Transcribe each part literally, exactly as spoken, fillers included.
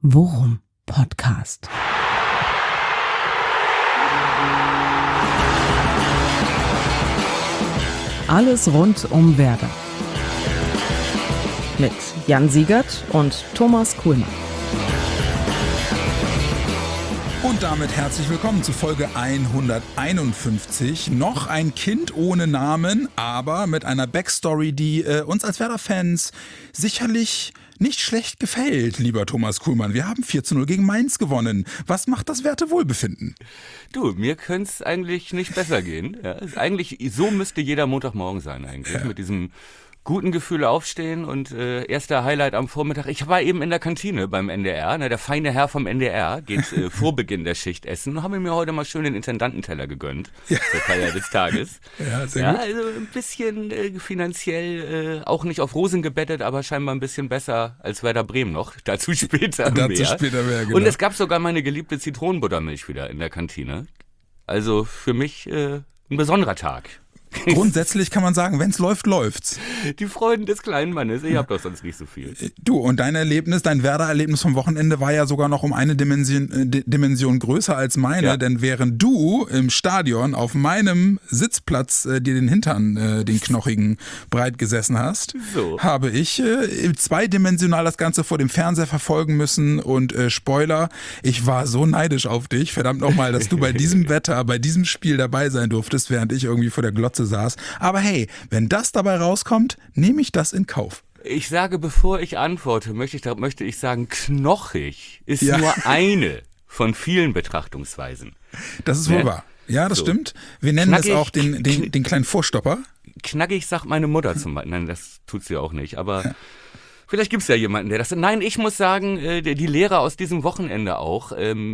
Worum Podcast. Alles rund um Werder. Mit Jan Siegert und Thomas Kuhlmann. Und damit herzlich willkommen zu Folge hunderteinundfünfzig. Noch ein Kind ohne Namen, aber mit einer Backstory, die äh, uns als Werder-Fans sicherlich nicht schlecht gefällt, lieber Thomas Kuhlmann. Wir haben vier zu null gegen Mainz gewonnen. Was macht das Wertewohlbefinden? Du, mir könnte es eigentlich nicht besser gehen. Ja, ist eigentlich, so müsste jeder Montagmorgen sein eigentlich, ja. Mit diesem guten Gefühl aufstehen und äh, erster Highlight am Vormittag. Ich war eben in der Kantine beim N D R. Ne, der feine Herr vom N D R geht äh, vor Beginn der Schicht essen. Haben mir heute mal schön den Intendantenteller gegönnt. Ja. Zur Feier des Tages. Ja, sehr ja, gut. Also ein bisschen äh, finanziell äh, auch nicht auf Rosen gebettet, aber scheinbar ein bisschen besser als Werder Bremen noch. Dazu später mehr. Dazu später mehr, genau. Und es gab sogar meine geliebte Zitronenbuttermilch wieder in der Kantine. Also für mich äh, ein besonderer Tag. Grundsätzlich kann man sagen, wenn es läuft, läuft's. Die Freuden des kleinen Mannes, ich hab doch sonst nicht so viel. Du, und dein Erlebnis, dein Werder-Erlebnis vom Wochenende war ja sogar noch um eine Dimension, äh, Dimension größer als meine, ja. Denn während du im Stadion auf meinem Sitzplatz äh, dir den Hintern, äh, den knochigen, breit gesessen hast, so. habe ich äh, zweidimensional das Ganze vor dem Fernseher verfolgen müssen und äh, Spoiler, ich war so neidisch auf dich, verdammt nochmal, dass du bei diesem Wetter, bei diesem Spiel dabei sein durftest, während ich irgendwie vor der Glotze saß. Aber hey, wenn das dabei rauskommt, nehme ich das in Kauf. Ich sage, bevor ich antworte, möchte ich, möchte ich sagen, knochig ist ja. nur eine von vielen Betrachtungsweisen. Das ist wohl ne? wahr. Ja, das so. stimmt. Wir nennen Knackig, es auch den, den, den kleinen Vorstopper. Knackig sagt meine Mutter zum Beispiel. Nein, das tut sie auch nicht. Aber ja. vielleicht gibt es ja jemanden, der das... Nein, ich muss sagen, die Lehre aus diesem Wochenende auch.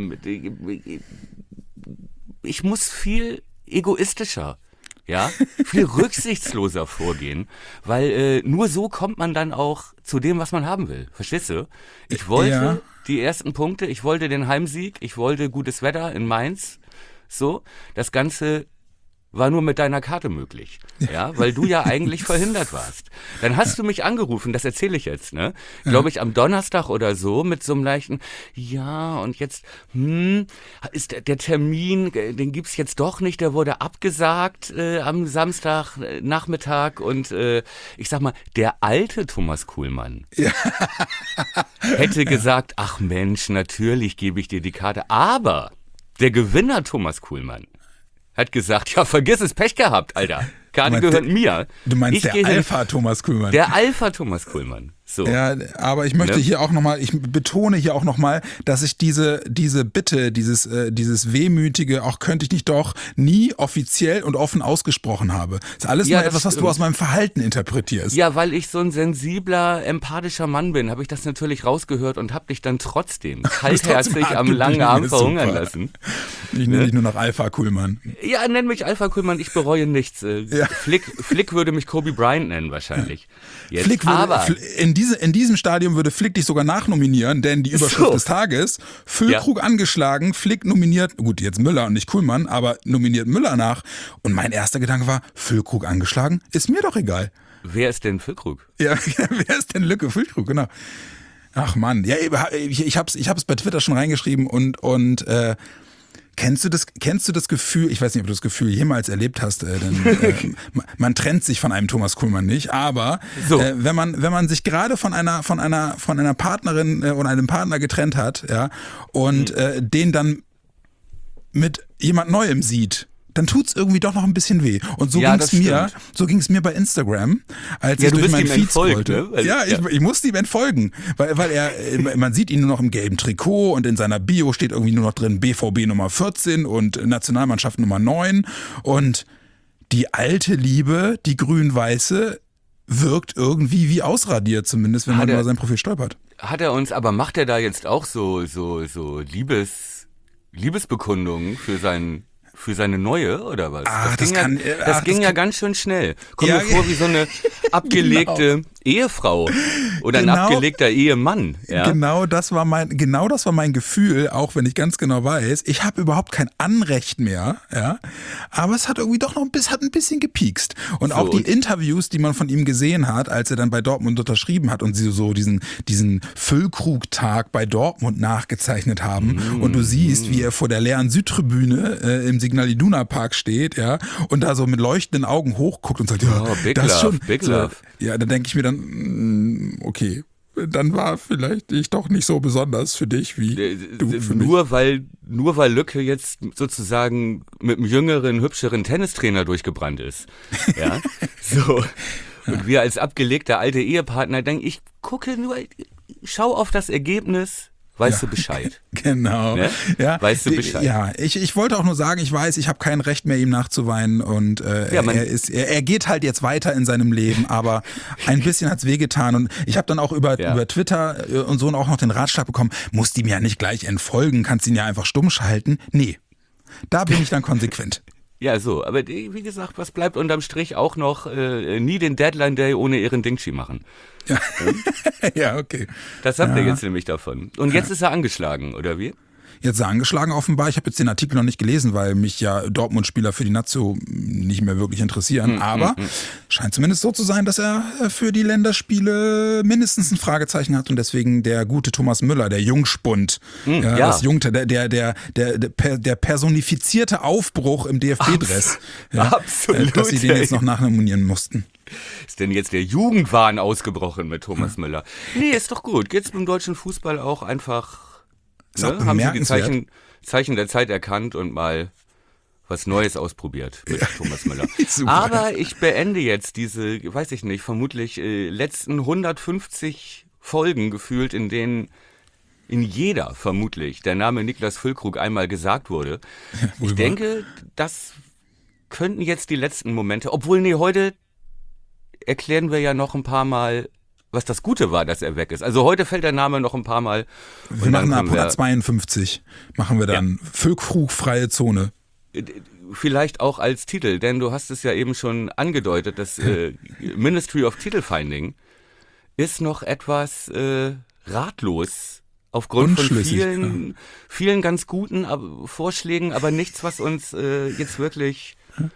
Ich muss viel egoistischer Ja, viel rücksichtsloser vorgehen, weil äh, nur so kommt man dann auch zu dem, was man haben will. Verstehst du? Ich wollte ja. die ersten Punkte, ich wollte den Heimsieg, ich wollte gutes Wetter in Mainz. So, das Ganze war nur mit deiner Karte möglich, ja, weil du ja eigentlich verhindert warst. Dann hast du mich angerufen, das erzähle ich jetzt, ne? Glaube ich am Donnerstag oder so mit so einem leichten, ja und jetzt, hm, ist der, der Termin, den gibt's jetzt doch nicht, der wurde abgesagt äh, am Samstag äh, Nachmittag und äh, ich sag mal, der alte Thomas Kuhlmann ja. hätte gesagt, ach Mensch, natürlich gebe ich dir die Karte, aber der Gewinner Thomas Kuhlmann hat gesagt, ja, vergiss es, Pech gehabt, Alter. Karte gehört der, mir. Du meinst ich der Alpha Thomas Kuhlmann. Der Alpha Thomas Kuhlmann. So. Ja, aber ich möchte ne? hier auch nochmal, ich betone hier auch nochmal, dass ich diese diese Bitte, dieses äh, dieses wehmütige, auch könnte ich nicht doch, nie offiziell und offen ausgesprochen habe. Das ist alles ja, nur etwas, was du aus meinem Verhalten interpretierst. Ja, weil ich so ein sensibler, empathischer Mann bin, habe ich das natürlich rausgehört und habe dich dann trotzdem kaltherzig am langen Arm verhungern lassen. Ich nenne ne? dich nur noch Alpha Kuhlmann. Ja, nenn mich Alpha Kuhlmann, ich bereue nichts. Ja. Flick, Flick würde mich Kobe Bryant nennen wahrscheinlich. Jetzt, Flick würde, aber in, diese, in diesem Stadium würde Flick dich sogar nachnominieren, denn die Überschrift so. des Tages, Füllkrug ja. angeschlagen, Flick nominiert, gut, jetzt Müller und nicht Kuhlmann, aber nominiert Müller nach. Und mein erster Gedanke war, Füllkrug angeschlagen, ist mir doch egal. Wer ist denn Füllkrug? Ja, wer ist denn Lücke Füllkrug, genau. Ach Mann, ja, ich, ich hab's, ich hab's bei Twitter schon reingeschrieben und, und äh, Kennst du das, kennst du das Gefühl, ich weiß nicht, ob du das Gefühl jemals erlebt hast, äh, denn äh, man trennt sich von einem Thomas Kuhlmann nicht, aber so. äh, wenn man wenn man sich gerade von einer von einer von einer Partnerin äh, oder einem Partner getrennt hat, ja, und mhm. äh, den dann mit jemand Neuem sieht, dann tut's irgendwie doch noch ein bisschen weh. Und so ja, ging's mir, so ging's mir bei Instagram, als ja, ich durch meinen Feed scrollte. Ne? Weil, ja, ich, ja, ich musste ihm entfolgen, weil, weil er, man sieht ihn nur noch im gelben Trikot und in seiner Bio steht irgendwie nur noch drin B V B Nummer vierzehn und Nationalmannschaft Nummer neun und die alte Liebe, die grün-weiße, wirkt irgendwie wie ausradiert, zumindest wenn hat man er, über sein Profil stolpert. Hat er uns, aber macht er da jetzt auch so, so, so Liebes, Liebesbekundungen für seinen Für seine neue, oder was? Ach, das ging, das kann, ja, das ach, ging das ja kann, ganz schön schnell. Kommt ja, mir vor wie so eine abgelegte, genau. Ehefrau oder Genau. ein abgelegter Ehemann. Ja? Genau das war mein, genau das war mein Gefühl, auch wenn ich ganz genau weiß, ich habe überhaupt kein Anrecht mehr, ja. Aber es hat irgendwie doch noch ein bisschen, hat ein bisschen gepiekst. Und So, auch die und- Interviews, die man von ihm gesehen hat, als er dann bei Dortmund unterschrieben hat und sie so diesen, diesen Füllkrugtag bei Dortmund nachgezeichnet haben. Mm, und du siehst, wie er vor der leeren Südtribüne äh, im Signal Iduna Park steht, ja, und da so mit leuchtenden Augen hochguckt und sagt, ja, Oh, Big das ist Love, schon Big so, Love. ja, da denke ich mir dann, mm, okay, dann war vielleicht ich doch nicht so besonders für dich wie du für mich. Nur weil, nur weil Lücke jetzt sozusagen mit einem jüngeren, hübscheren Tennistrainer durchgebrannt ist. Ja, so. Und wir als abgelegter alte Ehepartner denken, ich gucke nur, schau auf das Ergebnis, weißt Ja. du Bescheid. Genau. Ne? Ja, Weißt du die- Bescheid. Ja, ich, ich wollte auch nur sagen, ich weiß, ich habe kein Recht mehr, ihm nachzuweinen und äh, Ja, man- er, ist, er, er geht halt jetzt weiter in seinem Leben, aber ein bisschen hat's wehgetan und ich habe dann auch über, Ja. über Twitter äh, und so auch noch den Ratschlag bekommen, musst ihm ja nicht gleich entfolgen, kannst ihn ja einfach stumm schalten. Nee, da bin ich dann konsequent. Ja, so, aber die- wie gesagt, was bleibt unterm Strich auch noch, äh, nie den Deadline Day ohne ihren Dingchi machen. Ja, okay. Das habt ihr Ja. jetzt nämlich davon. Und jetzt ist er angeschlagen, oder wie? Jetzt ist er angeschlagen offenbar. Ich habe jetzt den Artikel noch nicht gelesen, weil mich ja Dortmund-Spieler für die Nazio nicht mehr wirklich interessieren. Hm, Aber scheint zumindest so zu sein, dass er für die Länderspiele mindestens ein Fragezeichen hat und deswegen der gute Thomas Müller, der Jungspund, ja, ja. das Jungte, der, der, der, der, der, per- der personifizierte Aufbruch im D F B-Dress, ja, absolut, dass sie den ey. jetzt noch nachnominieren mussten. Ist denn jetzt der Jugendwahn ausgebrochen mit Thomas Müller? Nee, ist doch gut. Geht's beim deutschen Fußball auch einfach, Ist auch ne? Haben sie die bemerkenswert. Zeichen, Zeichen der Zeit erkannt und mal was Neues ausprobiert mit Thomas Müller. Super. Aber ich beende jetzt diese, weiß ich nicht, vermutlich äh, letzten hundertfünfzig Folgen gefühlt, in denen in jeder vermutlich der Name Niklas Füllkrug einmal gesagt wurde. wohl Ich denke, das könnten jetzt die letzten Momente, obwohl, nee, heute erklären wir ja noch ein paar Mal, was das Gute war, dass er weg ist. Also heute fällt der Name noch ein paar Mal. Wir und dann machen ab können wir- hundertzweiundfünfzig, machen wir dann Füllkrug-freie Zone. Vielleicht auch als Titel, denn du hast es ja eben schon angedeutet, das äh, Ministry of Titelfinding ist noch etwas äh, ratlos aufgrund von Unschlüssig, vielen, vielen ganz guten aber, Vorschlägen, aber nichts, was uns äh, jetzt wirklich,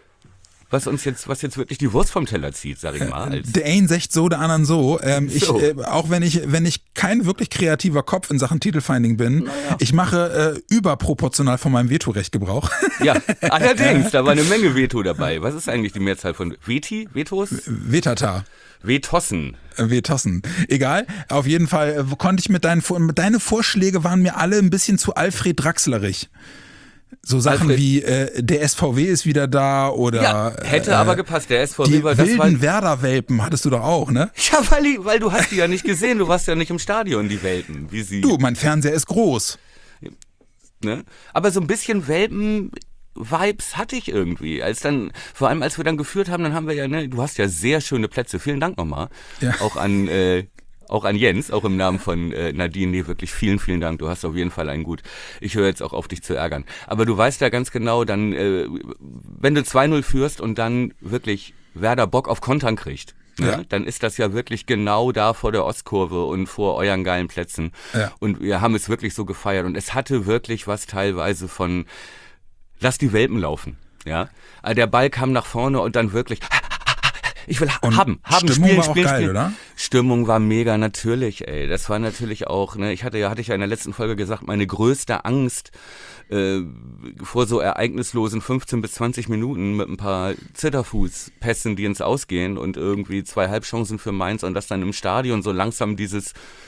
was uns jetzt, was jetzt wirklich die Wurst vom Teller zieht, sag ich mal. Als, Der einen sagt so, der anderen so. Ähm, ich, So. äh, auch wenn ich, wenn ich kein wirklich kreativer Kopf in Sachen Titelfinding bin, ich mache äh, überproportional von meinem Vetorecht Gebrauch. ja, allerdings, da war eine Menge Veto dabei. Was ist eigentlich die Mehrzahl von Veti, Vetos? Vetata. Vetossen. Äh, Vetossen. Egal. Auf jeden Fall äh, konnte ich mit deinen, Vor- deine Vorschläge waren mir alle ein bisschen zu Alfred Draxlerig. So Sachen Alfred- wie äh, der S V W ist wieder da oder Ja, hätte äh, aber gepasst. Der S V W die war, das war, wilden Werder-Welpen hattest du doch auch, ne? ja, weil, die- weil du hast die ja nicht gesehen, du warst ja nicht im Stadion, die Welpen, wie sie, Du, mein Fernseher ist groß. ne? Aber so ein bisschen Welpen-Vibes hatte ich irgendwie, als dann, vor allem als wir dann geführt haben, dann haben wir ja, ne, du hast ja sehr schöne Plätze, vielen Dank nochmal, Ja. auch an, äh, auch an Jens, auch im Namen von äh, Nadine, nee, wirklich vielen, vielen Dank, du hast auf jeden Fall einen Gut. Ich höre jetzt auch auf, dich zu ärgern. Aber du weißt ja ganz genau, dann, äh, wenn du zwei null führst und dann wirklich Werder Bock auf Kontern kriegt, ne, Ja. dann ist das ja wirklich genau da vor der Ostkurve und vor euren geilen Plätzen. Ja. Und wir haben es wirklich so gefeiert und es hatte wirklich was teilweise von, lass die Welpen laufen, ja. Also der Ball kam nach vorne und dann wirklich, ich will ha- Und haben, haben, Stimmung spielen, war auch spielen, geil, spielen. oder? Stimmung war mega, natürlich, ey. Das war natürlich auch, ne, ich hatte ja, hatte ich ja in der letzten Folge gesagt, meine größte Angst äh, vor so ereignislosen fünfzehn bis zwanzig Minuten mit ein paar Zitterfußpässen, die ins Ausgehen und irgendwie zwei Halbchancen für Mainz und das dann im Stadion so langsam dieses,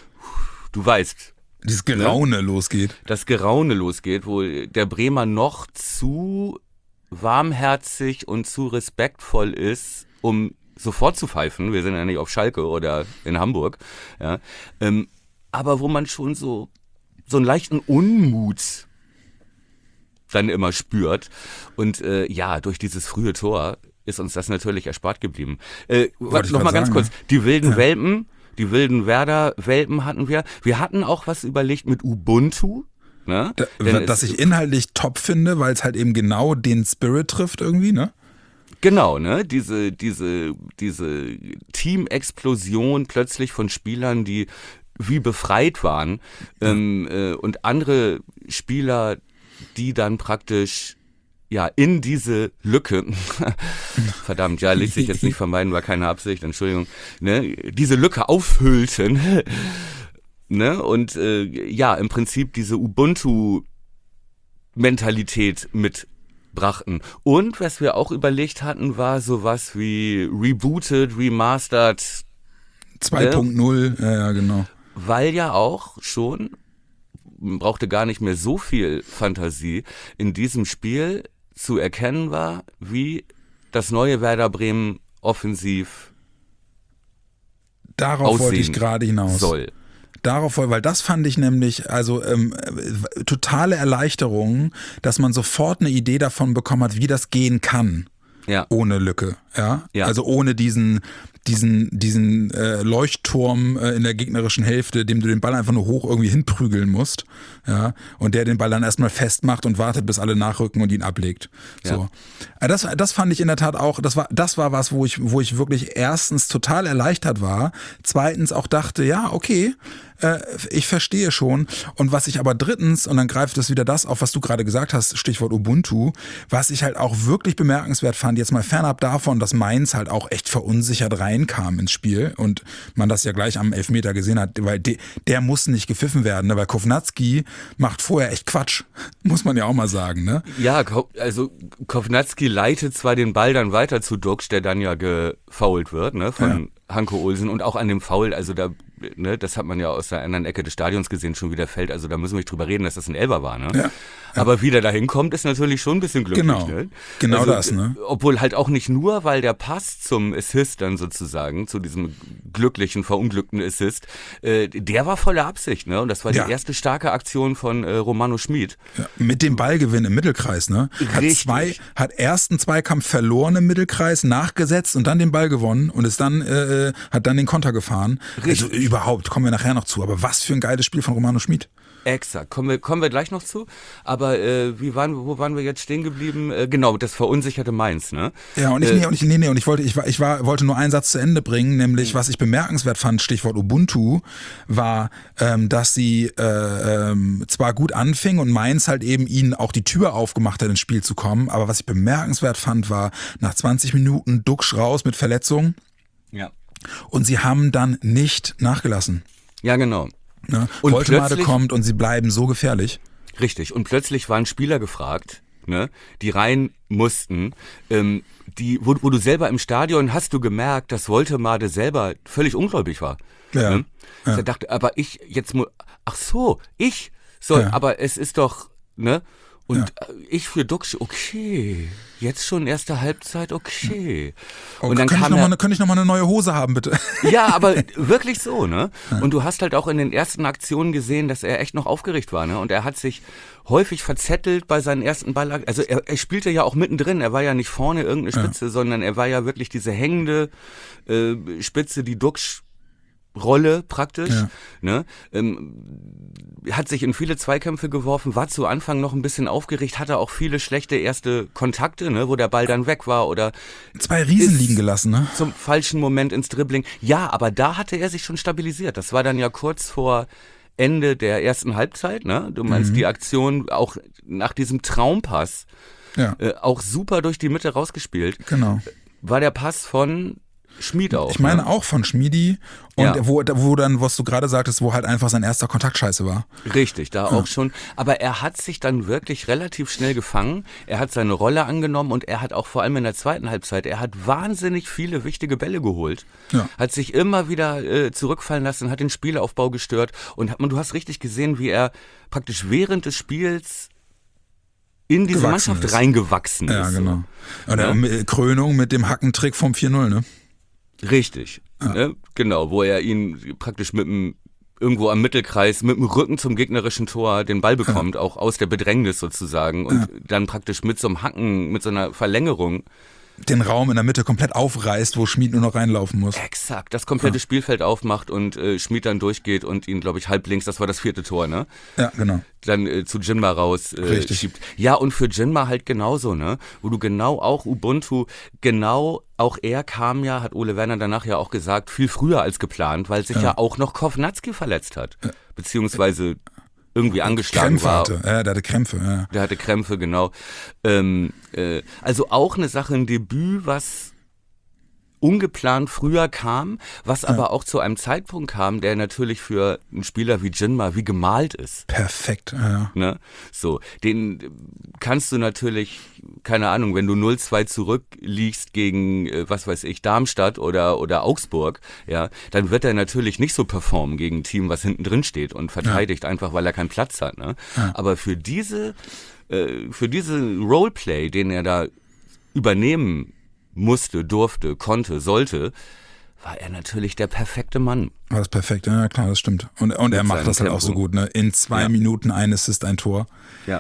du weißt, Dieses Geraune losgeht. das Geraune losgeht, wo der Bremer noch zu warmherzig und zu respektvoll ist, um sofort zu pfeifen. Wir sind ja nicht auf Schalke oder in Hamburg. Ja. Ähm, aber wo man schon so, so einen leichten Unmut dann immer spürt. Und äh, ja, durch dieses frühe Tor ist uns das natürlich erspart geblieben. Äh, Wollte ich noch mal grad ganz sagen, kurz, ne? die wilden Welpen, die wilden Werder-Welpen hatten wir. Wir hatten auch was überlegt mit Ubuntu. Ne? Da, Denn das es- ich inhaltlich top finde, weil es halt eben genau den Spirit trifft irgendwie, ne? Genau, ne? Diese, diese, diese Teamexplosion plötzlich von Spielern, die wie befreit waren, ähm, äh, und andere Spieler, die dann praktisch ja in diese Lücke, verdammt, ja, ließ sich jetzt nicht vermeiden, war keine Absicht, Entschuldigung, ne? Diese Lücke auffüllten, ne? Und äh, ja, im Prinzip diese Ubuntu-Mentalität mitbrachten. Und was wir auch überlegt hatten, war sowas wie Rebooted, Remastered zwei Punkt null, ne? ja, ja, genau. Weil ja auch schon, man brauchte gar nicht mehr so viel Fantasie, in diesem Spiel zu erkennen war, wie das neue Werder Bremen offensiv Darauf wollte ich gerade hinaus. Soll. Darauf, weil das fand ich nämlich, also ähm, totale Erleichterung, dass man sofort eine Idee davon bekommen hat, wie das gehen kann. Ja. Ohne Lücke, ja? Ja. Also ohne diesen diesen diesen äh, Leuchtturm äh, in der gegnerischen Hälfte, dem du den Ball einfach nur hoch irgendwie hinprügeln musst, ja, und der den Ball dann erstmal festmacht und wartet, bis alle nachrücken und ihn ablegt. So. Ja. Das das fand ich in der Tat auch, das war das war was, wo ich wo ich wirklich erstens total erleichtert war, zweitens auch dachte, ja, okay, äh, ich verstehe schon, und was ich aber drittens, und dann greift es wieder das auf, was du gerade gesagt hast, Stichwort Ubuntu, was ich halt auch wirklich bemerkenswert fand, jetzt mal fernab davon, dass Mainz halt auch echt verunsichert reinkam ins Spiel und man das ja gleich am Elfmeter gesehen hat, weil de, der muss nicht gepfiffen werden, ne? Weil Kovnatski macht vorher echt Quatsch, muss man ja auch mal sagen. Ne? Ja, also Kovnatski leitet zwar den Ball dann weiter zu Duxch, der dann ja gefoult wird, ne, von ja. Hanko Olsen, und auch an dem Foul, also da, ne, das hat man ja aus der anderen Ecke des Stadions gesehen, schon wieder fällt, also da müssen wir nicht drüber reden, dass das ein Elfer war, ne? Ja. Ja. Aber wie der da hinkommt, ist natürlich schon ein bisschen glücklich. Genau, ne? genau also, das, ne? Obwohl halt auch nicht nur, weil der Pass zum Assist dann sozusagen, zu diesem glücklichen, verunglückten Assist, äh, der war voller Absicht, ne? Und das war die ja. erste starke Aktion von äh, Romano Schmid. Ja, mit dem Ballgewinn im Mittelkreis, ne? Hat zwei, hat ersten Zweikampf verloren im Mittelkreis, nachgesetzt und dann den Ball gewonnen und ist dann, äh, hat dann den Konter gefahren. Richtig. Also überhaupt, kommen wir nachher noch zu, aber was für ein geiles Spiel von Romano Schmid. Exakt, kommen wir, kommen wir gleich noch zu. Aber äh, wie waren, wo waren wir jetzt stehen geblieben? Äh, genau, das verunsicherte Mainz, ne? Ja, und ich, äh, nee, und ich, nee, nee, und ich wollte, ich war, ich war, wollte nur einen Satz zu Ende bringen, nämlich, was ich bemerkenswert fand, Stichwort Ubuntu, war, ähm, dass sie äh, ähm, zwar gut anfing und Mainz halt eben ihnen auch die Tür aufgemacht hat, ins Spiel zu kommen, aber was ich bemerkenswert fand, war, nach zwanzig Minuten Duxch raus mit Verletzung. Ja. Und sie haben dann nicht nachgelassen. Ja, genau. Ne? Woltemade kommt und sie bleiben so gefährlich. Richtig. Und plötzlich waren Spieler gefragt, ne, die rein mussten, ähm, die, wo, wo du selber im Stadion hast du gemerkt, dass Woltemade selber völlig ungläubig war. Ja. Ne? Ja. Er dachte, aber ich jetzt muss, ach so, ich soll, Ja. aber es ist doch, ne? Und Ja. ich für Duxch, okay, jetzt schon erste Halbzeit, okay. Oh, und dann könnte, kam ich noch er, mal eine, könnte ich noch mal eine neue Hose haben, bitte? ja, aber wirklich so, ne? Und du hast halt auch in den ersten Aktionen gesehen, dass er echt noch aufgeregt war, ne? Und er hat sich häufig verzettelt bei seinen ersten Ball. Also er, er spielte ja auch mittendrin. Er war ja nicht vorne irgendeine Spitze, ja. sondern er war ja wirklich diese hängende äh, Spitze, die Duxch Rolle praktisch, ja. ne? Ähm, hat sich in viele Zweikämpfe geworfen, war zu Anfang noch ein bisschen aufgeregt, hatte auch viele schlechte erste Kontakte, ne, wo der Ball dann weg war oder zwei Riesen liegen gelassen, ne? Zum falschen Moment ins Dribbling. Ja, aber da hatte er sich schon stabilisiert. Das war dann ja kurz vor Ende der ersten Halbzeit, ne? Du meinst mhm. die Aktion auch nach diesem Traumpass, ja. äh, auch super durch die Mitte rausgespielt. Genau. War der Pass von Schmid auch. Ich meine ne? auch von Schmidi und ja. wo, wo dann, was du gerade sagtest, wo halt einfach sein erster Kontakt scheiße war. Richtig, da ja. auch schon. Aber er hat sich dann wirklich relativ schnell gefangen. Er hat seine Rolle angenommen und er hat auch vor allem in der zweiten Halbzeit, er hat wahnsinnig viele wichtige Bälle geholt. Ja. Hat sich immer wieder äh, zurückfallen lassen, hat den Spielaufbau gestört und hat, du hast richtig gesehen, wie er praktisch während des Spiels in diese gewachsen Mannschaft ist. reingewachsen ja, ist. Genau. Und ja? der Krönung mit dem Hackentrick vom vier null, ne? Richtig, ja. ne? Genau, wo er ihn praktisch mit dem irgendwo am Mittelkreis mit dem Rücken zum gegnerischen Tor den Ball bekommt, ja. auch aus der Bedrängnis sozusagen und ja. dann praktisch mit so einem Hacken, mit so einer Verlängerung den Raum in der Mitte komplett aufreißt, wo Schmid nur noch reinlaufen muss. Exakt, das komplette ja. Spielfeld aufmacht und äh, Schmid dann durchgeht und ihn, glaube ich, halb links, das war das vierte Tor, ne? Ja, genau. Dann äh, zu Jinma raus äh, schiebt. Ja, und für Jinma halt genauso, ne? Wo du genau auch Ubuntu, genau auch er kam ja, hat Ole Werner danach ja auch gesagt, viel früher als geplant, weil sich ja, ja auch noch Kovnatski verletzt hat. Ja. Beziehungsweise irgendwie angeschlagen Krämpfe war. Hatte. Ja, der hatte Krämpfe. Ja. Der hatte Krämpfe, genau. Ähm, äh, also auch eine Sache, ein Debüt, was ungeplant früher kam, was ja. aber auch zu einem Zeitpunkt kam, der natürlich für einen Spieler wie Jinma wie gemalt ist. Perfekt, ja. Ne? So, den kannst du natürlich, keine Ahnung, wenn du null zwei zurückliegst gegen, was weiß ich, Darmstadt oder, oder Augsburg, ja, dann wird er natürlich nicht so performen gegen ein Team, was hinten drin steht und verteidigt, ja. einfach weil er keinen Platz hat. Ne? Ja. Aber für diese, äh, für diesen Roleplay, den er da übernehmen musste, durfte, konnte, sollte, war er natürlich der perfekte Mann. War das perfekt, ja klar, das stimmt. Und, und er macht das halt Tempo. Auch so gut, ne? In zwei ja. Minuten ein Assist, ein Tor. Ja.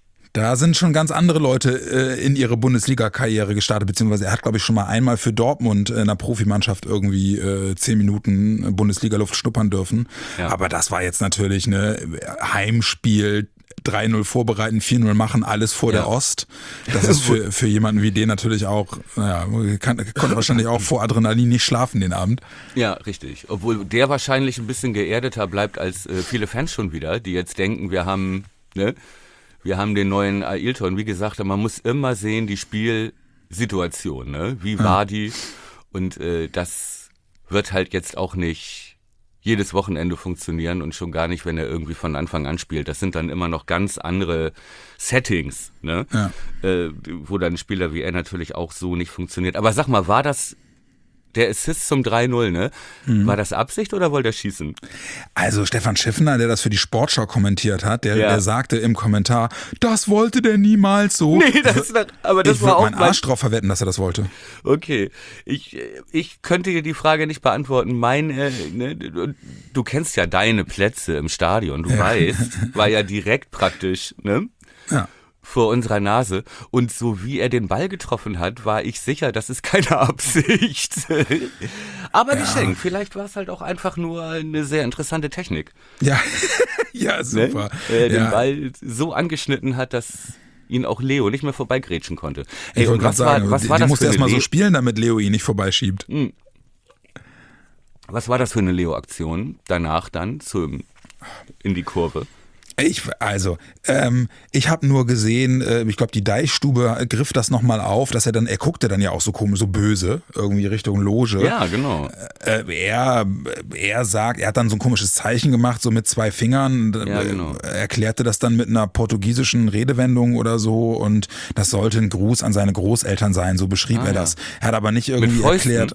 Da sind schon ganz andere Leute äh, in ihre Bundesliga-Karriere gestartet, beziehungsweise er hat, glaube ich, schon mal einmal für Dortmund in einer Profimannschaft irgendwie äh, zehn Minuten Bundesliga-Luft schnuppern dürfen. Ja. Aber das war jetzt natürlich ein Heimspiel, drei null vorbereiten, vier null machen, alles vor ja. der Ost. Das ist für, für jemanden wie den natürlich auch, naja, kann, konnte wahrscheinlich auch vor Adrenalin nicht schlafen den Abend. Ja, richtig. Obwohl der wahrscheinlich ein bisschen geerdeter bleibt als äh, viele Fans schon wieder, die jetzt denken, wir haben, ne, wir haben den neuen Ailton. Wie gesagt, man muss immer sehen, die Spielsituation, ne, wie ja. war die? Und äh, das wird halt jetzt auch nicht jedes Wochenende funktionieren und schon gar nicht, wenn er irgendwie von Anfang an spielt. Das sind dann immer noch ganz andere Settings, ne? Ja. Äh, wo dann ein Spieler wie er natürlich auch so nicht funktioniert. Aber sag mal, war das der Assist zum drei null, ne? Mhm. War das Absicht oder wollte er schießen? Also Stefan Schiffner, der das für die Sportschau kommentiert hat, der, ja. der sagte im Kommentar, das wollte der niemals so. Nee, das war, aber das ich war auch meinen Arsch drauf verwetten, dass er das wollte. Okay, ich, ich könnte dir die Frage nicht beantworten. Mein, äh, ne, du, du kennst ja deine Plätze im Stadion, du ja. weißt, war ja direkt praktisch, ne? Ja. vor unserer Nase. Und so wie er den Ball getroffen hat, war ich sicher, das ist keine Absicht. Aber ja. geschenkt. Vielleicht war es halt auch einfach nur eine sehr interessante Technik. Ja, ja, super. Ne? Er den ja. Ball so angeschnitten hat, dass ihn auch Leo nicht mehr vorbeigrätschen konnte. Ey, ich und was sagen, war, was die, war die das musste erst mal so spielen, damit Leo ihn nicht vorbeischiebt. Hm. Was war das für eine Leo-Aktion danach dann zum, in die Kurve? Ich, also, ähm, ich habe nur gesehen, äh, ich glaube, die Deichstube griff das nochmal auf, dass er dann, er guckte dann ja auch so komisch, so böse, irgendwie Richtung Loge. Ja, genau. Äh, er, er sagt, er hat dann so ein komisches Zeichen gemacht, so mit zwei Fingern, ja, genau. äh, erklärte das dann mit einer portugiesischen Redewendung oder so und das sollte ein Gruß an seine Großeltern sein, so beschrieb ah, er das. Er hat aber nicht irgendwie erklärt.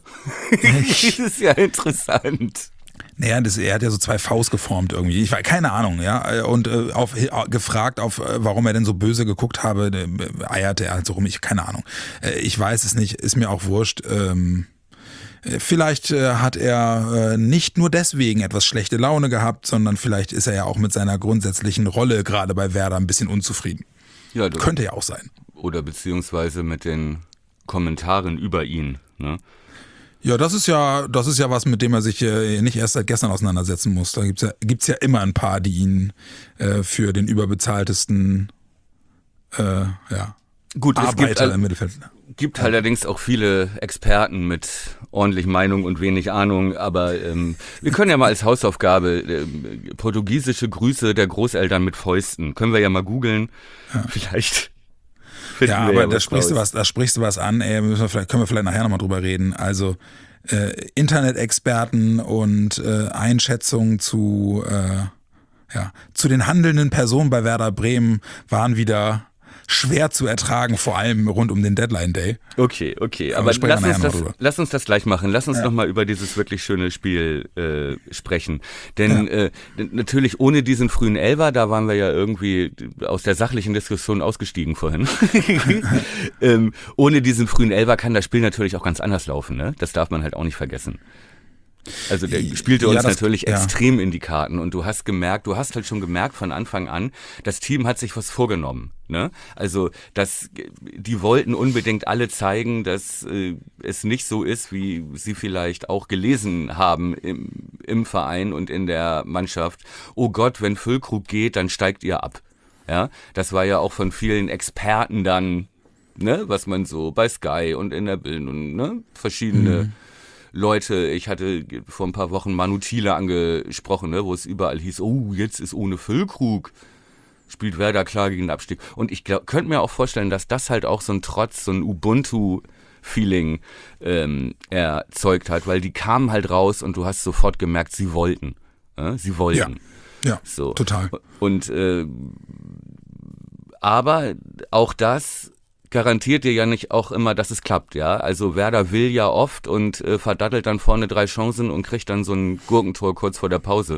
Das ist ja interessant. Naja, das, er hat ja so zwei Faust geformt irgendwie. Ich war keine Ahnung, ja. Und äh, auf, gefragt, auf, warum er denn so böse geguckt habe, äh, eierte er halt so rum. Ich keine Ahnung. Äh, ich weiß es nicht, ist mir auch wurscht. Ähm, vielleicht äh, hat er äh, nicht nur deswegen etwas schlechte Laune gehabt, sondern vielleicht ist er ja auch mit seiner grundsätzlichen Rolle gerade bei Werder ein bisschen unzufrieden. Ja, das könnte ja auch sein. Oder beziehungsweise mit den Kommentaren über ihn, ne? Ja, das ist ja, das ist ja was, mit dem er sich äh, nicht erst seit gestern auseinandersetzen muss. Da gibt's ja, gibt's ja immer ein paar, die ihn äh, für den überbezahltesten äh, ja, Gut, Arbeiter es gibt, im Mittelfeld. Gibt ja. allerdings auch viele Experten mit ordentlich Meinung und wenig Ahnung, aber ähm, wir können ja mal als Hausaufgabe äh, portugiesische Grüße der Großeltern mit Fäusten. Können wir ja mal googeln. Ja. Vielleicht. Ja, aber da sprichst du was, da sprichst du was an, ey, müssen wir vielleicht, können wir vielleicht nachher nochmal drüber reden. Also äh, Internet-Experten und äh, Einschätzungen zu, äh, ja, zu den handelnden Personen bei Werder Bremen waren wieder schwer zu ertragen, vor allem rund um den Deadline Day. Okay, okay, aber, aber lass, uns das, lass uns das gleich machen. Lass uns ja. nochmal über dieses wirklich schöne Spiel äh, sprechen. Denn ja. äh, natürlich ohne diesen frühen Elfer, da waren wir ja irgendwie aus der sachlichen Diskussion ausgestiegen vorhin. ähm, ohne diesen frühen Elfer kann das Spiel natürlich auch ganz anders laufen, ne? Das darf man halt auch nicht vergessen. Also der spielte uns ja, das, natürlich ja. extrem in die Karten und du hast gemerkt, du hast halt schon gemerkt von Anfang an, das Team hat sich was vorgenommen. Ne? Also das, die wollten unbedingt alle zeigen, dass äh, es nicht so ist, wie sie vielleicht auch gelesen haben im, im Verein und in der Mannschaft. Oh Gott, wenn Füllkrug geht, dann steigt ihr ab. Ja, das war ja auch von vielen Experten dann, ne, was man so bei Sky und in der Bild und ne, verschiedene mhm. Leute, ich hatte vor ein paar Wochen Manu Thiele angesprochen, ne, wo es überall hieß, oh, jetzt ist ohne Füllkrug, spielt Werder klar gegen den Abstieg. Und ich könnte mir auch vorstellen, dass das halt auch so ein Trotz, so ein Ubuntu-Feeling ähm, erzeugt hat, weil die kamen halt raus und du hast sofort gemerkt, sie wollten. Äh? Sie wollten. Ja, ja so. Total. Und äh, aber auch das garantiert dir ja nicht auch immer, dass es klappt, ja. Also Werder will ja oft und äh, verdattelt dann vorne drei Chancen und kriegt dann so ein Gurkentor kurz vor der Pause.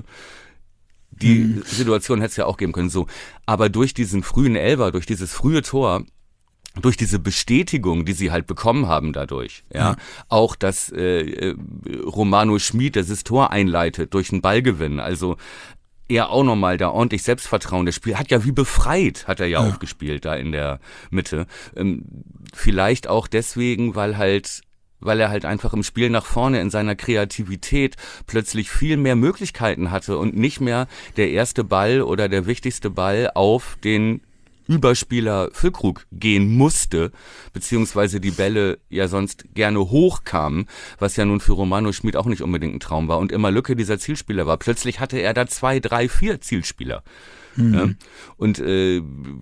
Die mhm. Situation hätte es ja auch geben können, so. Aber durch diesen frühen Elfer, durch dieses frühe Tor, durch diese Bestätigung, die sie halt bekommen haben dadurch, ja, mhm. auch, dass äh, Romano Schmid dieses Tor einleitet durch einen Ballgewinn, also er auch nochmal da ordentlich Selbstvertrauen. Das Spiel hat ja wie befreit, hat er ja, ja. auch gespielt da in der Mitte. Ähm, vielleicht auch deswegen, weil halt, weil er halt einfach im Spiel nach vorne in seiner Kreativität plötzlich viel mehr Möglichkeiten hatte und nicht mehr der erste Ball oder der wichtigste Ball auf den Überspieler Füllkrug gehen musste, beziehungsweise die Bälle ja sonst gerne hochkamen, was ja nun für Romano Schmid auch nicht unbedingt ein Traum war und immer Lücke dieser Zielspieler war. Plötzlich hatte er da zwei, drei, vier Zielspieler. Mhm. Ja? Und äh,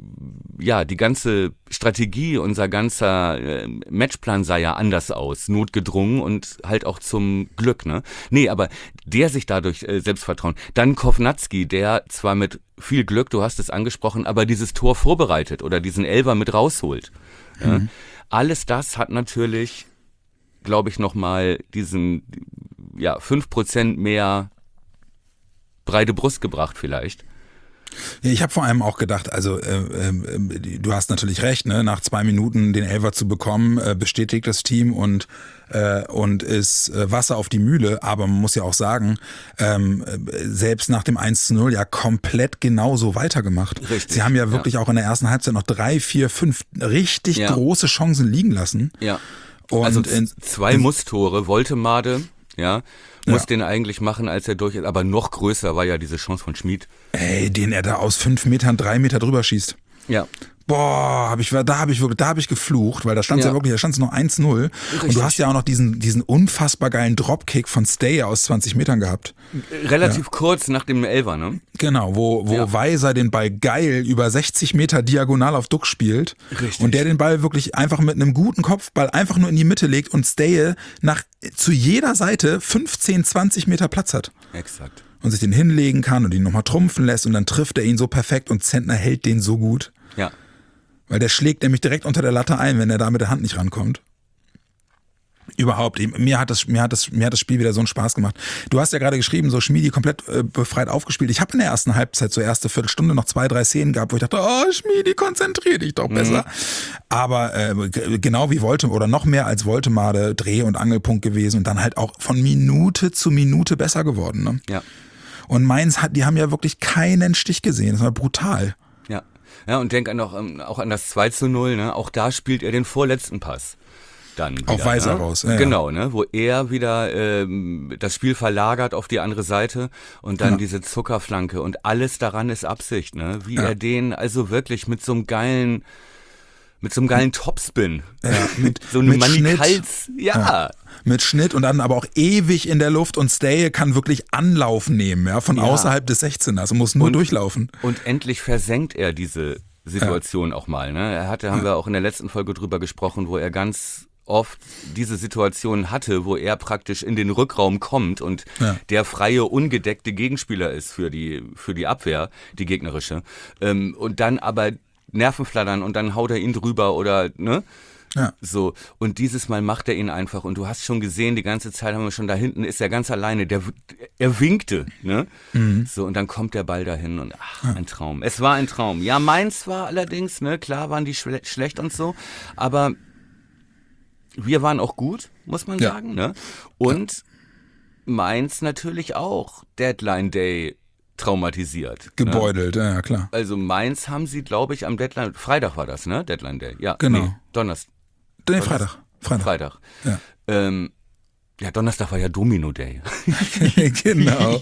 ja, die ganze Strategie, unser ganzer äh, Matchplan sah ja anders aus, notgedrungen und halt auch zum Glück. Ne? Nee, aber der sich dadurch äh, Selbstvertrauen. Dann Kovnatski, der zwar mit viel Glück, du hast es angesprochen, aber dieses Tor vorbereitet oder diesen Elfer mit rausholt. Ja? Mhm. Alles das hat natürlich, glaube ich, nochmal diesen ja, fünf Prozent mehr breite Brust gebracht vielleicht. Ja, ich habe vor allem auch gedacht, also äh, äh, du hast natürlich recht, ne? Nach zwei Minuten den Elfer zu bekommen, äh, bestätigt das Team und äh, und ist äh, Wasser auf die Mühle, aber man muss ja auch sagen, ähm, selbst nach dem eins zu null ja komplett genauso weitergemacht. Richtig, Sie haben ja wirklich ja. auch in der ersten Halbzeit noch drei, vier, fünf richtig ja. große Chancen liegen lassen. Ja. Und also in, zwei Musstore, Woltemade, ja, muss ja. den eigentlich machen, als er durch ist. Aber noch größer war ja diese Chance von Schmid. Ey, den er da aus fünf Metern, drei Meter drüber schießt. Ja. Boah, hab ich, da habe ich wirklich, da habe ich geflucht, weil da stand ja. ja wirklich, da stand es noch eins null. Richtig. Und du hast ja auch noch diesen, diesen unfassbar geilen Dropkick von Stay aus zwanzig Metern gehabt. Relativ ja. kurz nach dem Elfer, ne? Genau, wo, wo ja. Weiser den Ball geil über sechzig Meter diagonal auf Duck spielt. Richtig. Und der den Ball wirklich einfach mit einem guten Kopfball einfach nur in die Mitte legt und Stay nach zu jeder Seite fünfzehn, zwanzig Meter Platz hat. Exakt. Und sich den hinlegen kann und ihn nochmal trumpfen lässt und dann trifft er ihn so perfekt und Zentner hält den so gut. Ja. Weil der schlägt nämlich direkt unter der Latte ein, wenn er da mit der Hand nicht rankommt. Überhaupt. Mir hat das, mir hat das, mir hat das Spiel wieder so einen Spaß gemacht. Du hast ja gerade geschrieben, so Schmiedi komplett äh, befreit aufgespielt. Ich habe in der ersten Halbzeit, so erste Viertelstunde, noch zwei, drei Szenen gehabt, wo ich dachte, oh Schmiedi, konzentrier dich doch besser. Mhm. Aber äh, genau wie Wolte oder noch mehr als Woltemade, Dreh- und Angelpunkt gewesen und dann halt auch von Minute zu Minute besser geworden. Ne? Ja. Und Mainz hat, die haben ja wirklich keinen Stich gesehen. Das war brutal. Ja. Ja, und denk an auch, auch an das zwei zu null, ne? Auch da spielt er den vorletzten Pass. Dann wieder, auf Weiser ne? raus. Ja, genau, ne? Wo er wieder ähm, das Spiel verlagert auf die andere Seite und dann ja. diese Zuckerflanke und alles daran ist Absicht, ne? Wie ja. er den also wirklich mit so einem geilen mit so einem geilen Topspin, ja, mit so einem Manikals, ja. ja. Mit Schnitt und dann aber auch ewig in der Luft und Stay kann wirklich Anlauf nehmen, ja, von ja. außerhalb des sechzehners und muss nur und, durchlaufen. Und endlich versenkt er diese Situation ja. auch mal, ne? Er hatte, haben ja. wir auch in der letzten Folge drüber gesprochen, wo er ganz oft diese Situation hatte, wo er praktisch in den Rückraum kommt und ja. der freie, ungedeckte Gegenspieler ist für die, für die Abwehr, die gegnerische. Ähm, und dann aber Nervenflattern und dann haut er ihn drüber oder, ne? Ja. So. Und dieses Mal macht er ihn einfach und du hast schon gesehen, die ganze Zeit haben wir schon da hinten, ist er ganz alleine, der, er winkte, ne? Mhm. So, und dann kommt der Ball dahin und ach, ja. ein Traum. Es war ein Traum. Ja, Mainz war allerdings, ne, klar waren die schle- schlecht und so, aber wir waren auch gut, muss man ja. sagen, ne? Und Mainz natürlich auch Deadline Day traumatisiert. Gebeutelt, ne? ja, klar. Also Mainz haben sie, glaube ich, am Deadline, Freitag war das, ne? Deadline Day. Ja, genau. Nee, Donnerstag. Nee, Freitag. Freitag. Freitag. Ja. Ähm, ja, Donnerstag war ja Domino Day. Genau.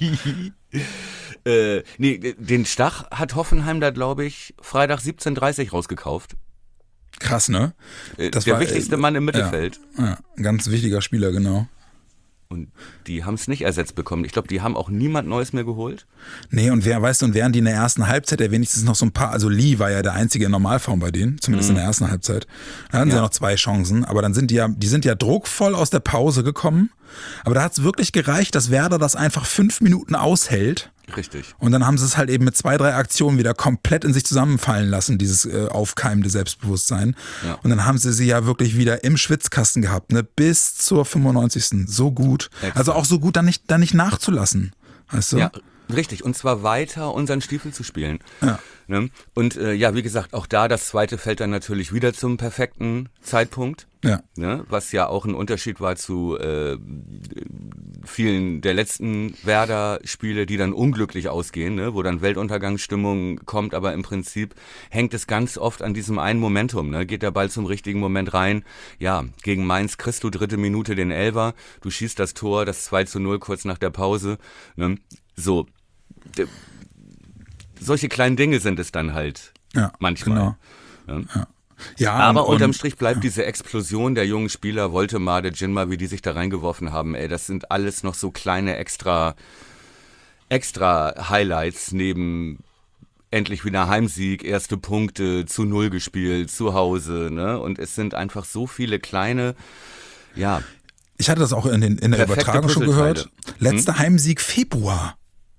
äh, nee, den Stach hat Hoffenheim da, glaube ich, Freitag siebzehn Uhr dreißig rausgekauft. Krass, ne? Das Der war, wichtigste Mann im Mittelfeld. Ja, ja, ein ganz wichtiger Spieler, genau. Und die haben es nicht ersetzt bekommen. Ich glaube, die haben auch niemand Neues mehr geholt. Nee, und wer, weißt du, und während die in der ersten Halbzeit ja wenigstens noch so ein paar, also Lee war ja der einzige in Normalform bei denen, zumindest Mhm. in der ersten Halbzeit. Da hatten Ja. sie ja noch zwei Chancen, aber dann sind die ja, die sind ja druckvoll aus der Pause gekommen. Aber da hat es wirklich gereicht, dass Werder das einfach fünf Minuten aushält. Richtig. Und dann haben sie es halt eben mit zwei, drei Aktionen wieder komplett in sich zusammenfallen lassen, dieses äh, aufkeimende Selbstbewusstsein. Ja. Und dann haben sie sie ja wirklich wieder im Schwitzkasten gehabt, ne, bis zur fünfundneunzigsten So gut. Exakt. Also auch so gut, dann nicht, dann nicht nachzulassen. Weißt du? Ja, richtig. Und zwar weiter unseren Stiefel zu spielen. Ja. Ne? Und äh, ja, wie gesagt, auch da das zweite fällt dann natürlich wieder zum perfekten Zeitpunkt. Ja. Ne? Was ja auch ein Unterschied war zu äh, vielen der letzten Werder-Spiele, die dann unglücklich ausgehen, ne? Wo dann Weltuntergangsstimmung kommt, aber im Prinzip hängt es ganz oft an diesem einen Momentum. Ne? Geht der Ball zum richtigen Moment rein? Ja, gegen Mainz kriegst du dritte Minute den Elfer, du schießt das Tor, das zwei zu null kurz nach der Pause. Ne? So, d- solche kleinen Dinge sind es dann halt Ja, manchmal. genau. Ne? Ja. Ja, Aber und, unterm Strich bleibt diese Explosion der jungen Spieler, Woltemade, Jinma, wie die sich da reingeworfen haben, ey, das sind alles noch so kleine extra, extra Highlights neben endlich wieder Heimsieg, erste Punkte, zu Null gespielt, zu Hause, ne? Und es sind einfach so viele kleine, ja. ich hatte das auch in, den, in der Perfekte Übertragung schon Puzzleteile. gehört. Letzter hm? Heimsieg Februar.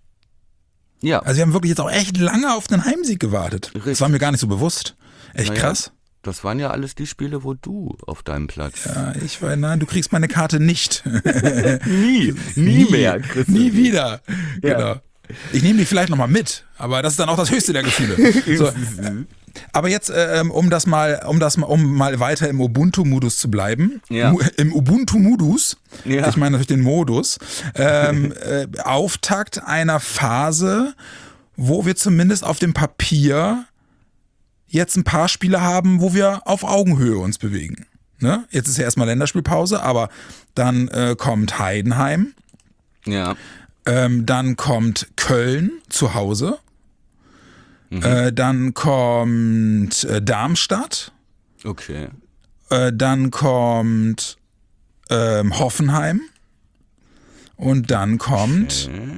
Ja. Also wir haben wirklich jetzt auch echt lange auf einen Heimsieg gewartet. Richtig. Das war mir gar nicht so bewusst. Echt Naja, krass. Das waren ja alles die Spiele, wo du auf deinem Platz. Ja, ich war, nein, du kriegst meine Karte nicht. Nie, nie mehr, Christian. Nie wieder. Ja. Genau. Ich nehme dich vielleicht nochmal mit, aber das ist dann auch das höchste der Gefühle. So. Aber jetzt, ähm, um das mal, um das mal, um mal weiter im Ubuntu-Modus zu bleiben, Ja. Mu- im Ubuntu-Modus, Ja. ich meine natürlich den Modus, ähm, äh, Auftakt einer Phase, wo wir zumindest auf dem Papier jetzt ein paar Spiele haben, wo wir auf Augenhöhe uns bewegen. Ne? Jetzt ist ja erstmal Länderspielpause, aber dann äh, kommt Heidenheim, Ja. ähm, dann kommt Köln zu Hause, Mhm. äh, dann kommt äh, Darmstadt, Okay. äh, dann kommt ähm, Hoffenheim und dann kommt... okay.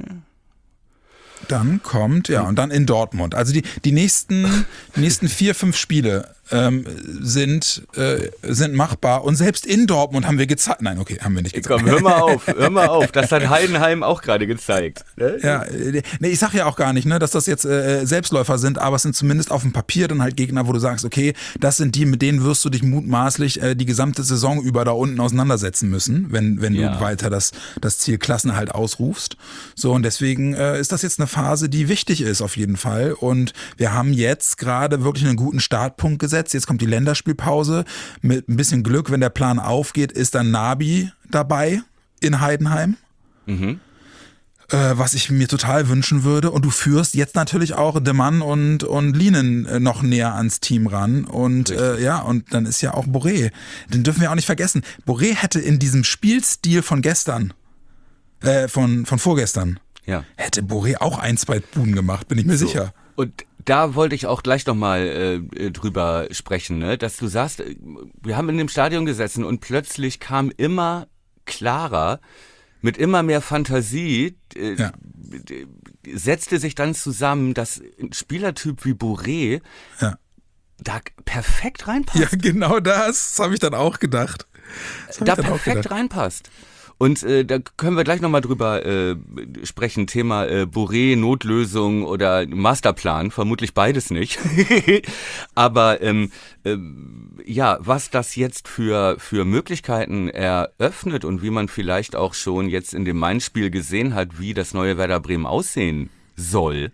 Dann kommt, ja, und dann in Dortmund. Also die, die nächsten, die nächsten vier, fünf Spiele ähm, sind, äh, sind machbar. Und selbst in Dortmund haben wir gezeigt. Nein, okay, haben wir nicht gezeigt. Komm, hör mal auf, hör mal auf. Das hat Heidenheim auch gerade gezeigt. Ne? Ja, äh, nee, ich sag ja auch gar nicht, ne, dass das jetzt äh, Selbstläufer sind, aber es sind zumindest auf dem Papier dann halt Gegner, wo du sagst, okay, das sind die, mit denen wirst du dich mutmaßlich äh, die gesamte Saison über da unten auseinandersetzen müssen, wenn, wenn Ja. du weiter das, das Ziel Klassenerhalt ausrufst. So, und deswegen äh, ist das jetzt eine Phase, die wichtig ist auf jeden Fall. Und wir haben jetzt gerade wirklich einen guten Startpunkt gesetzt. Jetzt kommt die Länderspielpause. Mit ein bisschen Glück, wenn der Plan aufgeht, ist dann Nabi dabei in Heidenheim. Mhm. Äh, was ich mir total wünschen würde. Und du führst jetzt natürlich auch De Mann und, und Lienen äh, noch näher ans Team ran. Und äh, ja, und dann ist ja auch Boré. Den dürfen wir auch nicht vergessen. Boré hätte in diesem Spielstil von gestern, äh, von, von vorgestern, Ja. hätte Boré auch ein, zwei Buden gemacht, bin ich mir So. sicher. Und da wollte ich auch gleich nochmal äh, drüber sprechen, ne? Dass du sagst, äh, wir haben in dem Stadion gesessen und plötzlich kam immer klarer, mit immer mehr Fantasie, äh, Ja. d- setzte sich dann zusammen, dass ein Spielertyp wie Boré Ja. da perfekt reinpasst. Ja, genau das, das habe ich dann auch gedacht. Das hab ich da dann auch perfekt gedacht. reinpasst. Und äh, da können wir gleich nochmal drüber äh, sprechen, Thema äh, Boré, Notlösung oder Masterplan, vermutlich beides nicht. Aber ähm, ähm, ja, was das jetzt für, für Möglichkeiten eröffnet und wie man vielleicht auch schon jetzt in dem Main-Spiel gesehen hat, wie das neue Werder Bremen aussehen soll,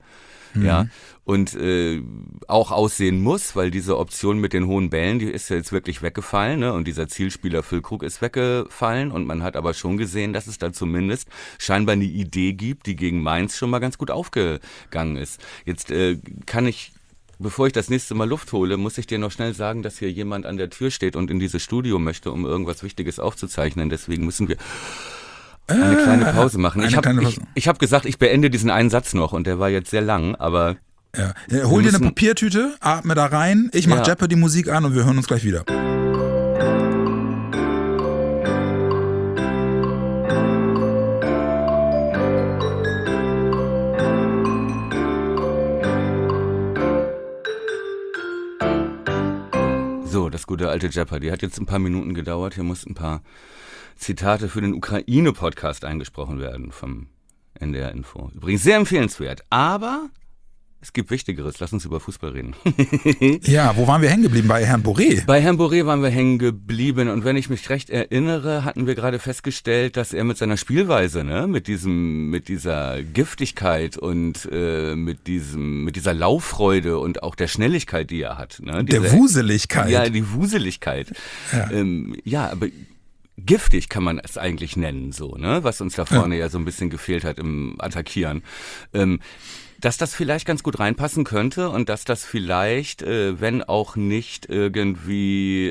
mhm. ja, und äh, auch aussehen muss, weil diese Option mit den hohen Bällen, die ist ja jetzt wirklich weggefallen, ne? Und dieser Zielspieler Füllkrug ist weggefallen und man hat aber schon gesehen, dass es da zumindest scheinbar eine Idee gibt, die gegen Mainz schon mal ganz gut aufgegangen ist. Jetzt äh, kann ich Bevor ich das nächste Mal Luft hole, muss ich dir noch schnell sagen, dass hier jemand an der Tür steht und in dieses Studio möchte, um irgendwas Wichtiges aufzuzeichnen. Deswegen müssen wir eine äh, kleine Pause machen. Ich habe ich, ich hab gesagt, ich beende diesen einen Satz noch und der war jetzt sehr lang, aber... Ja. Ja, hol dir eine Papiertüte, atme da rein, ich mach ja. Jeopardy-Musik an und wir hören uns gleich wieder. So, das gute alte Jeopardy hat jetzt ein paar Minuten gedauert. Hier mussten ein paar Zitate für den Ukraine-Podcast eingesprochen werden vom N D R-Info. Übrigens sehr empfehlenswert, aber es gibt Wichtigeres. Lass uns über Fußball reden. Ja, wo waren wir hängen geblieben? Bei Herrn Boré? Bei Herrn Boré waren wir hängen geblieben und wenn ich mich recht erinnere, hatten wir gerade festgestellt, dass er mit seiner Spielweise, ne, mit diesem, mit dieser Giftigkeit und äh, mit diesem, mit dieser Lauffreude und auch der Schnelligkeit, die er hat, ne, diese, der Wuseligkeit. Ja, die Wuseligkeit. Ja, ähm, ja aber giftig kann man es eigentlich nennen, so, ne, was uns da vorne ja, ja so ein bisschen gefehlt hat im Attackieren. Ähm, dass das vielleicht ganz gut reinpassen könnte und dass das vielleicht, äh, wenn auch nicht irgendwie,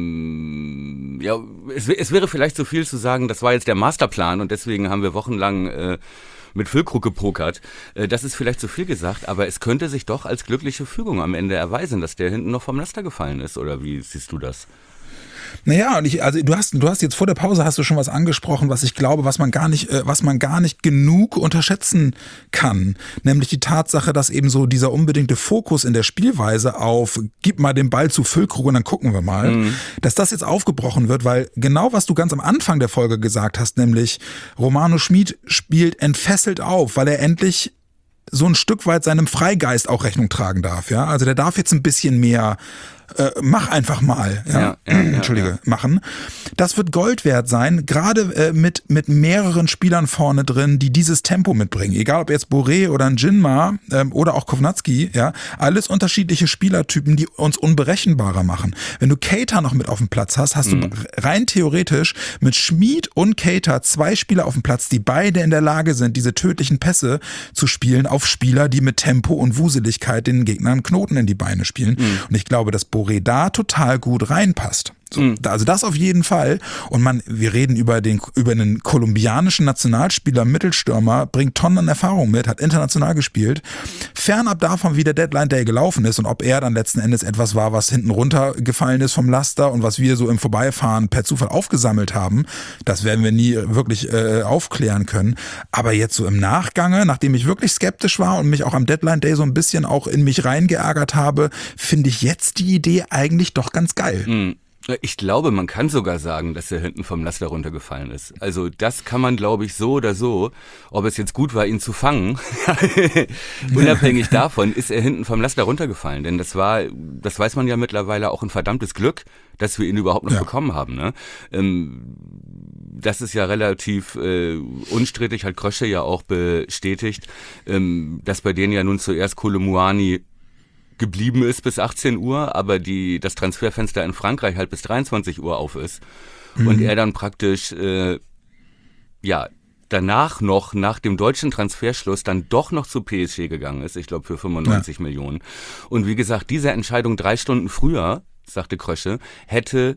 ähm, ja, es, es wäre vielleicht zu viel zu sagen, das war jetzt der Masterplan und deswegen haben wir wochenlang äh, mit Füllkrug gepokert. Äh, das ist vielleicht zu viel gesagt, aber es könnte sich doch als glückliche Fügung am Ende erweisen, dass der hinten noch vom Laster gefallen ist, oder wie siehst du das? Naja, und ich, also du hast, du hast jetzt vor der Pause hast du schon was angesprochen, was ich glaube, was man gar nicht, äh, was man gar nicht genug unterschätzen kann, nämlich die Tatsache, dass eben so dieser unbedingte Fokus in der Spielweise auf gib mal den Ball zu Füllkrug und dann gucken wir mal, mhm. dass das jetzt aufgebrochen wird, weil genau was du ganz am Anfang der Folge gesagt hast, nämlich Romano Schmid spielt entfesselt auf, weil er endlich so ein Stück weit seinem Freigeist auch Rechnung tragen darf, ja, also der darf jetzt ein bisschen mehr Äh, mach einfach mal, ja, ja, ja, ja Entschuldige, ja. machen. Das wird Gold wert sein, gerade äh, mit mit mehreren Spielern vorne drin, die dieses Tempo mitbringen. Egal ob jetzt Boré oder ein Jinma ähm, oder auch Kovnatski, ja, alles unterschiedliche Spielertypen, die uns unberechenbarer machen. Wenn du Keita noch mit auf dem Platz hast, hast mhm. du rein theoretisch mit Schmid und Keita zwei Spieler auf dem Platz, die beide in der Lage sind, diese tödlichen Pässe zu spielen auf Spieler, die mit Tempo und Wuseligkeit den Gegnern Knoten in die Beine spielen. Mhm. Und ich glaube, dass Boré da total gut reinpasst. So, mhm. Also das auf jeden Fall. Und man, wir reden über den über einen kolumbianischen Nationalspieler, Mittelstürmer, bringt Tonnen an Erfahrung mit, hat international gespielt. Fernab davon, wie der Deadline Day gelaufen ist und ob er dann letzten Endes etwas war, was hinten runtergefallen ist vom Laster und was wir so im Vorbeifahren per Zufall aufgesammelt haben, das werden wir nie wirklich äh, aufklären können. Aber jetzt so im Nachgange, nachdem ich wirklich skeptisch war und mich auch am Deadline Day so ein bisschen auch in mich reingeärgert habe, finde ich jetzt die Idee eigentlich doch ganz geil. Mhm. Ich glaube, man kann sogar sagen, dass er hinten vom Laster runtergefallen ist. Also das kann man, glaube ich, so oder so, ob es jetzt gut war, ihn zu fangen, unabhängig davon, ist er hinten vom Laster runtergefallen. Denn das war, das weiß man ja mittlerweile, auch ein verdammtes Glück, dass wir ihn überhaupt noch ja. bekommen haben. Ne? Ähm, das ist ja relativ äh, unstrittig, hat Krösche ja auch bestätigt, ähm, dass bei denen ja nun zuerst Kolo Muani geblieben ist bis achtzehn Uhr, aber die das Transferfenster in Frankreich halt bis dreiundzwanzig Uhr auf ist. Mhm. Und er dann praktisch, äh, ja, danach noch, nach dem deutschen Transferschluss, dann doch noch zu P S G gegangen ist, ich glaube für fünfundneunzig ja. Millionen. Und wie gesagt, diese Entscheidung drei Stunden früher, sagte Krösche, hätte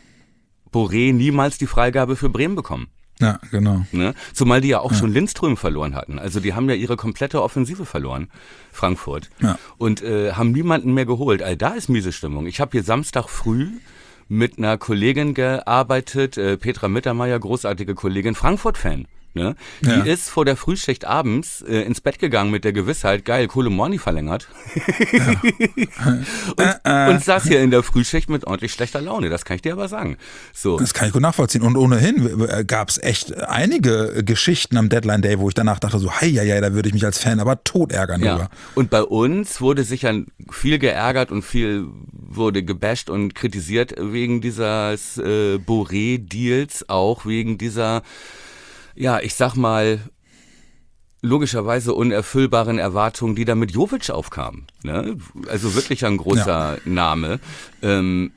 Boré niemals die Freigabe für Bremen bekommen. Ja, genau. Ne? Zumal die ja auch ja. schon Lindström verloren hatten. Also die haben ja ihre komplette Offensive verloren, Frankfurt. Ja. Und äh, haben niemanden mehr geholt. Also da ist miese Stimmung. Ich habe hier Samstag früh mit einer Kollegin gearbeitet, äh, Petra Mittermeier, großartige Kollegin, Frankfurt-Fan. Ne? Die ja. ist vor der Frühschicht abends äh, ins Bett gegangen mit der Gewissheit, geil, Kolo Muani verlängert. Ja. und, äh, äh. und saß hier in der Frühschicht mit ordentlich schlechter Laune, das kann ich dir aber sagen. So. Das kann ich gut nachvollziehen. Und ohnehin gab es echt einige Geschichten am Deadline Day, wo ich danach dachte, so, hei, hei, hei, da würde ich mich als Fan aber tot ärgern. Ja. Über. Und bei uns wurde sicher viel geärgert und viel wurde gebasht und kritisiert wegen dieses äh, Boré-Deals, auch wegen dieser, ja, ich sag mal, logischerweise unerfüllbaren Erwartungen, die da mit Jovic aufkamen. Ne? Also wirklich ein großer ja. Name, ähm,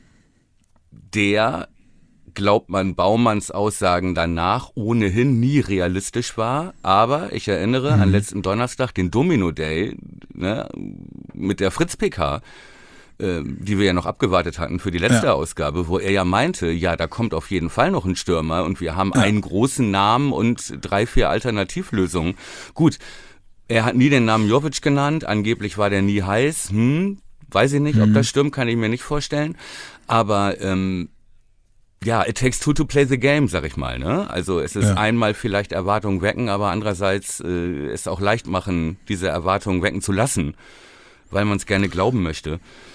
der, glaubt man Baumanns Aussagen danach, ohnehin nie realistisch war. Aber ich erinnere mhm. an letzten Donnerstag den Domino Day, ne, mit der Fritz-P K, äh, die wir ja noch abgewartet hatten für die letzte ja. Ausgabe, wo er ja meinte, ja, da kommt auf jeden Fall noch ein Stürmer und wir haben ja. einen großen Namen und drei, vier Alternativlösungen. Gut, er hat nie den Namen Jovic genannt, angeblich war der nie heiß. Hm, weiß ich nicht, mhm. ob das stimmt, kann ich mir nicht vorstellen. Aber ähm, ja, it takes two to play the game, sag ich mal. Ne? Also es ist ja. einmal vielleicht Erwartungen wecken, aber andererseits äh, es auch leicht machen, diese Erwartungen wecken zu lassen, weil man es gerne glauben möchte.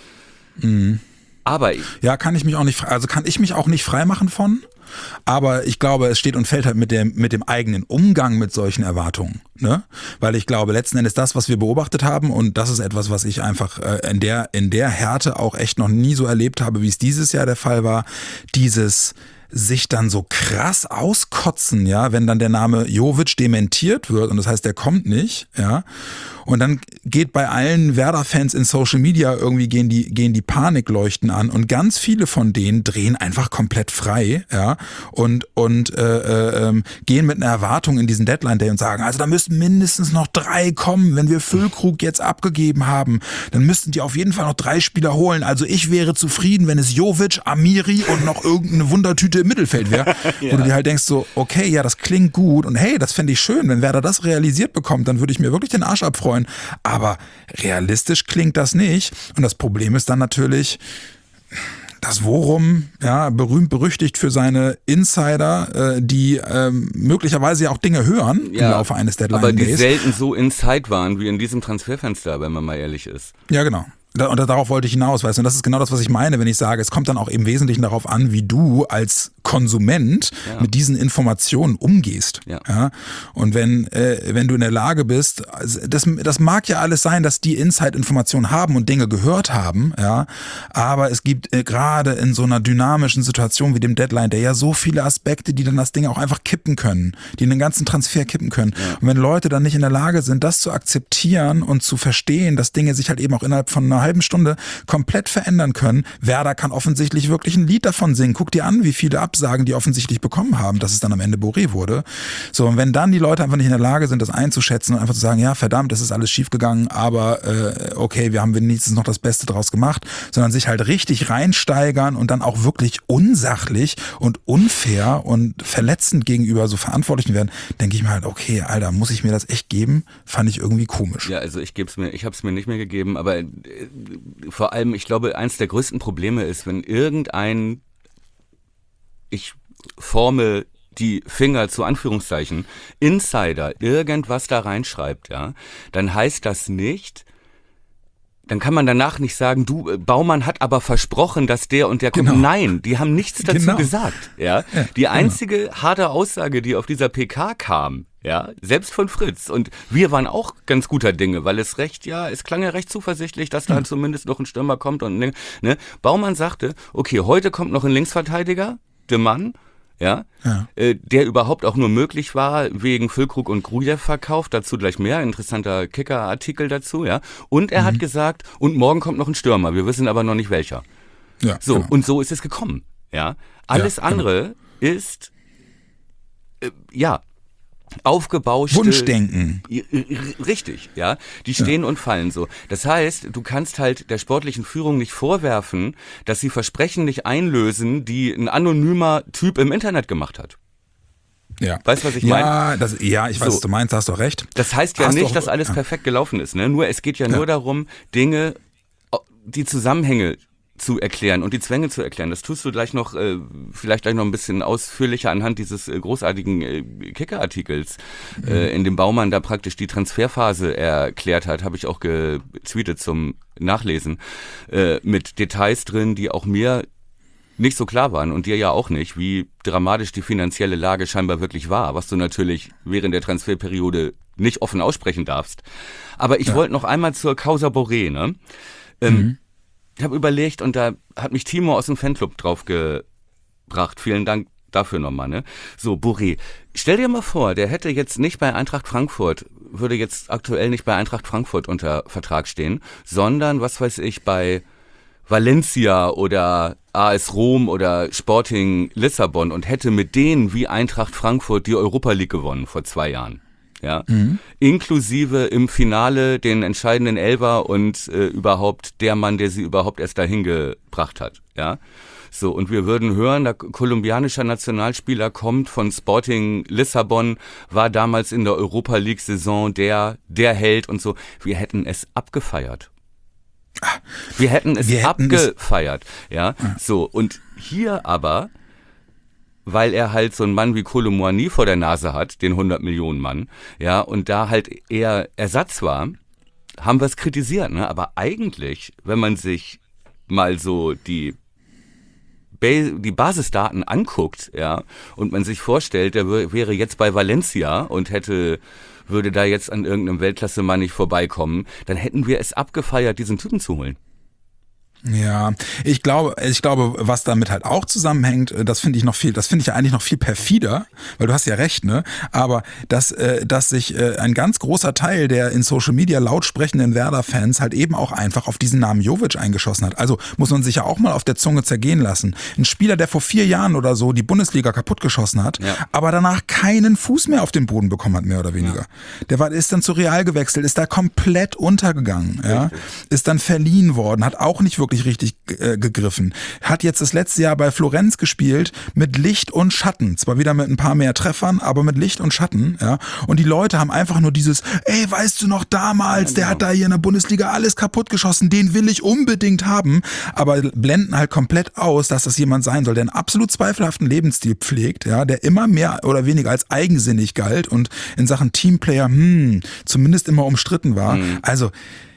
Mhm. Aber ja, kann ich mich auch nicht, also kann ich mich auch nicht freimachen von. Aber ich glaube, es steht und fällt halt mit dem, mit dem eigenen Umgang mit solchen Erwartungen. Ne? Weil ich glaube, letzten Endes das, was wir beobachtet haben, und das ist etwas, was ich einfach äh, in der, in der Härte auch echt noch nie so erlebt habe, wie es dieses Jahr der Fall war, dieses sich dann so krass auskotzen, ja, wenn dann der Name Jovic dementiert wird und das heißt, der kommt nicht, ja. Und dann geht bei allen Werder-Fans in Social Media irgendwie gehen die, gehen die Panikleuchten an und ganz viele von denen drehen einfach komplett frei, ja, und, und äh, äh, gehen mit einer Erwartung in diesen Deadline-Day und sagen, also da müssen mindestens noch drei kommen, wenn wir Füllkrug jetzt abgegeben haben, dann müssten die auf jeden Fall noch drei Spieler holen. Also ich wäre zufrieden, wenn es Jovic, Amiri und noch irgendeine Wundertüte im Mittelfeld wäre, ja. Wo du dir halt denkst so, okay, ja, das klingt gut und hey, das fände ich schön, wenn Werder das realisiert bekommt, dann würde ich mir wirklich den Arsch abfreuen. Aber realistisch klingt das nicht. Und das Problem ist dann natürlich, dass Worum, ja, berühmt berüchtigt für seine Insider, äh, die ähm, möglicherweise ja auch Dinge hören ja, im Laufe eines Deadline Days. Aber die Days. selten so inside waren wie in diesem Transferfenster, wenn man mal ehrlich ist. Ja, genau. Und darauf wollte ich hinaus, weißt du, und das ist genau das, was ich meine, wenn ich sage, es kommt dann auch im Wesentlichen darauf an, wie du als Konsument ja. mit diesen Informationen umgehst. Ja. Ja? Und wenn äh, wenn du in der Lage bist, das, das mag ja alles sein, dass die Inside-Informationen haben und Dinge gehört haben, ja, aber es gibt äh, gerade in so einer dynamischen Situation wie dem Deadline, der ja so viele Aspekte, die dann das Ding auch einfach kippen können, die den ganzen Transfer kippen können. Ja. Und wenn Leute dann nicht in der Lage sind, das zu akzeptieren und zu verstehen, dass Dinge sich halt eben auch innerhalb von einer halben Stunde komplett verändern können. Werder kann offensichtlich wirklich ein Lied davon singen. Guck dir an, wie viele Absagen die offensichtlich bekommen haben, dass es dann am Ende Boré wurde. So, und wenn dann die Leute einfach nicht in der Lage sind, das einzuschätzen und einfach zu sagen, ja, verdammt, es ist alles schiefgegangen, aber äh, okay, wir haben wenigstens noch das Beste draus gemacht, sondern sich halt richtig reinsteigern und dann auch wirklich unsachlich und unfair und verletzend gegenüber so Verantwortlichen werden, denke ich mir halt, okay, Alter, muss ich mir das echt geben? Fand ich irgendwie komisch. Ja, also ich gebe es mir, ich habe es mir nicht mehr gegeben, aber äh, vor allem, ich glaube, eins der größten Probleme ist, wenn irgendein, ich forme die Finger zu Anführungszeichen, Insider irgendwas da reinschreibt, ja, dann heißt das nicht, dann kann man danach nicht sagen, du, Baumann hat aber versprochen, dass der und der kommt. Genau. Nein, die haben nichts dazu genau. gesagt. Ja? ja die einzige genau. harte Aussage, die auf dieser P K kam, ja, selbst von Fritz. Und wir waren auch ganz guter Dinge, weil es recht, ja, es klang ja recht zuversichtlich, dass da mhm. zumindest noch ein Stürmer kommt. Und ne, Baumann sagte, okay, heute kommt noch ein Linksverteidiger, der Mann, ja, ja. Äh, der überhaupt auch nur möglich war wegen Füllkrug und Grujew-Verkauf, dazu gleich mehr, interessanter Kicker-Artikel dazu, ja. Und er mhm. hat gesagt, und morgen kommt noch ein Stürmer, wir wissen aber noch nicht welcher. Ja, so, genau. und so ist es gekommen, ja. Alles ja, andere genau. ist, äh, ja, aufgebauschte Wunschdenken. Richtig, ja. Die stehen ja. und fallen so. Das heißt, du kannst halt der sportlichen Führung nicht vorwerfen, dass sie Versprechen nicht einlösen, die ein anonymer Typ im Internet gemacht hat. Ja. Weißt du, was ich ja, meine? Das, ja, ich weiß, so. was du meinst, hast doch recht. Das heißt ja hast nicht, doch, dass alles ja. perfekt gelaufen ist, ne? Nur, es geht ja, ja nur darum, Dinge, die Zusammenhänge zu erklären und die Zwänge zu erklären. Das tust du gleich noch, äh, vielleicht gleich noch ein bisschen ausführlicher anhand dieses äh, großartigen äh, Kicker-Artikels, mhm. äh, in dem Baumann da praktisch die Transferphase erklärt hat, habe ich auch getweetet zum Nachlesen, äh, mit Details drin, die auch mir nicht so klar waren und dir ja auch nicht, wie dramatisch die finanzielle Lage scheinbar wirklich war, was du natürlich während der Transferperiode nicht offen aussprechen darfst. Aber ich ja. wollte noch einmal zur Causa Boré, ne? Ähm, mhm. Ich habe überlegt und da hat mich Timo aus dem Fanclub drauf gebracht. Vielen Dank Dafür nochmal, ne? So, Borré. Stell dir mal vor, der hätte jetzt nicht bei Eintracht Frankfurt, würde jetzt aktuell nicht bei Eintracht Frankfurt unter Vertrag stehen, sondern, was weiß ich, bei Valencia oder A S Rom oder Sporting Lissabon und hätte mit denen wie Eintracht Frankfurt die Europa League gewonnen vor zwei Jahren. Ja, mhm. Inklusive im Finale den entscheidenden Elfer und äh, überhaupt der Mann, der sie überhaupt erst dahin gebracht hat. Ja, so, und wir würden hören, der kolumbianische Nationalspieler kommt von Sporting Lissabon, war damals in der Europa League Saison der, der Held und so. Wir hätten es abgefeiert. Wir hätten es wir hätten abgefeiert. Es ja, ja, so, und hier aber, weil er halt so einen Mann wie Kolo Muani vor der Nase hat, den hundert Millionen Mann, ja, und da halt eher Ersatz war, haben wir es kritisiert, ne? Aber eigentlich, wenn man sich mal so die die Basisdaten anguckt, ja, und man sich vorstellt, der wäre jetzt bei Valencia und hätte, würde da jetzt an irgendeinem Weltklasse-Mann nicht vorbeikommen, dann hätten wir es abgefeiert, diesen Typen zu holen. Ja, ich glaube, ich glaube, was damit halt auch zusammenhängt, das finde ich noch viel, das finde ich ja eigentlich noch viel perfider, weil du hast ja recht, ne? Aber dass, äh, dass sich äh, ein ganz großer Teil der in Social Media laut sprechenden Werder-Fans halt eben auch einfach auf diesen Namen Jovic eingeschossen hat. Also muss man sich ja auch mal auf der Zunge zergehen lassen. Ein Spieler, der vor vier Jahren oder so die Bundesliga kaputtgeschossen hat, ja, aber danach keinen Fuß mehr auf den Boden bekommen hat, mehr oder weniger. Ja. Der war, ist dann zu Real gewechselt, ist da komplett untergegangen, ja? Ist dann verliehen worden, hat auch nicht wirklich richtig äh, gegriffen. Hat jetzt das letzte Jahr bei Florenz gespielt mit Licht und Schatten. Zwar wieder mit ein paar mehr Treffern, aber mit Licht und Schatten. Ja. Und die Leute haben einfach nur dieses, ey, weißt du noch damals, der hat da hier in der Bundesliga alles kaputt geschossen, den will ich unbedingt haben. Aber blenden halt komplett aus, dass das jemand sein soll, der einen absolut zweifelhaften Lebensstil pflegt, ja, der immer mehr oder weniger als eigensinnig galt und in Sachen Teamplayer, hm, zumindest immer umstritten war. Mhm. Also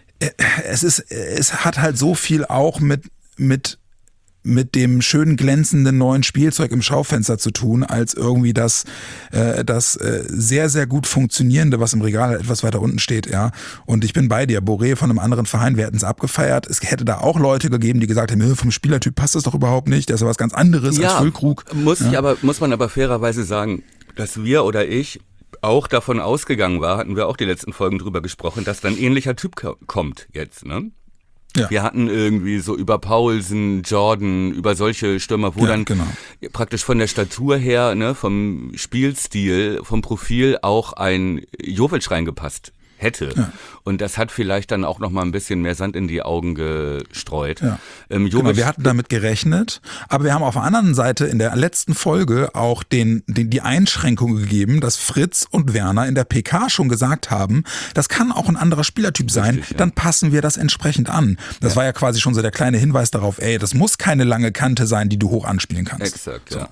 Es ist, es hat halt so viel auch mit, mit, mit dem schönen glänzenden neuen Spielzeug im Schaufenster zu tun, als irgendwie das, äh, das äh, sehr, sehr gut funktionierende, was im Regal etwas weiter unten steht, ja. Und ich bin bei dir, Borré von einem anderen Verein, wir hätten es abgefeiert. Es hätte da auch Leute gegeben, die gesagt haben, vom Spielertyp passt das doch überhaupt nicht, der ist ja was ganz anderes ja, als Füllkrug. Muss ja. ich aber, muss man aber fairerweise sagen, dass wir oder ich auch davon ausgegangen war, hatten wir auch die letzten Folgen drüber gesprochen, dass dann ein ähnlicher Typ ko- kommt jetzt, ne? Ja. Wir hatten irgendwie so über Paulsen, Jordan, über solche Stürmer, wo ja, dann genau. praktisch von der Statur her, ne, vom Spielstil, vom Profil auch ein Jovic reingepasst hätte. Ja. Und das hat vielleicht dann auch noch mal ein bisschen mehr Sand in die Augen gestreut. Ja. Ähm, Jovic, genau, wir hatten damit gerechnet, aber wir haben auf der anderen Seite in der letzten Folge auch den, den, die Einschränkung gegeben, dass Fritz und Werner in der P K schon gesagt haben, das kann auch ein anderer Spielertyp sein, richtig, ja. Dann passen wir das entsprechend an. Das ja. war ja quasi schon so der kleine Hinweis darauf, ey, das muss keine lange Kante sein, die du hoch anspielen kannst. Exakt, so. ja.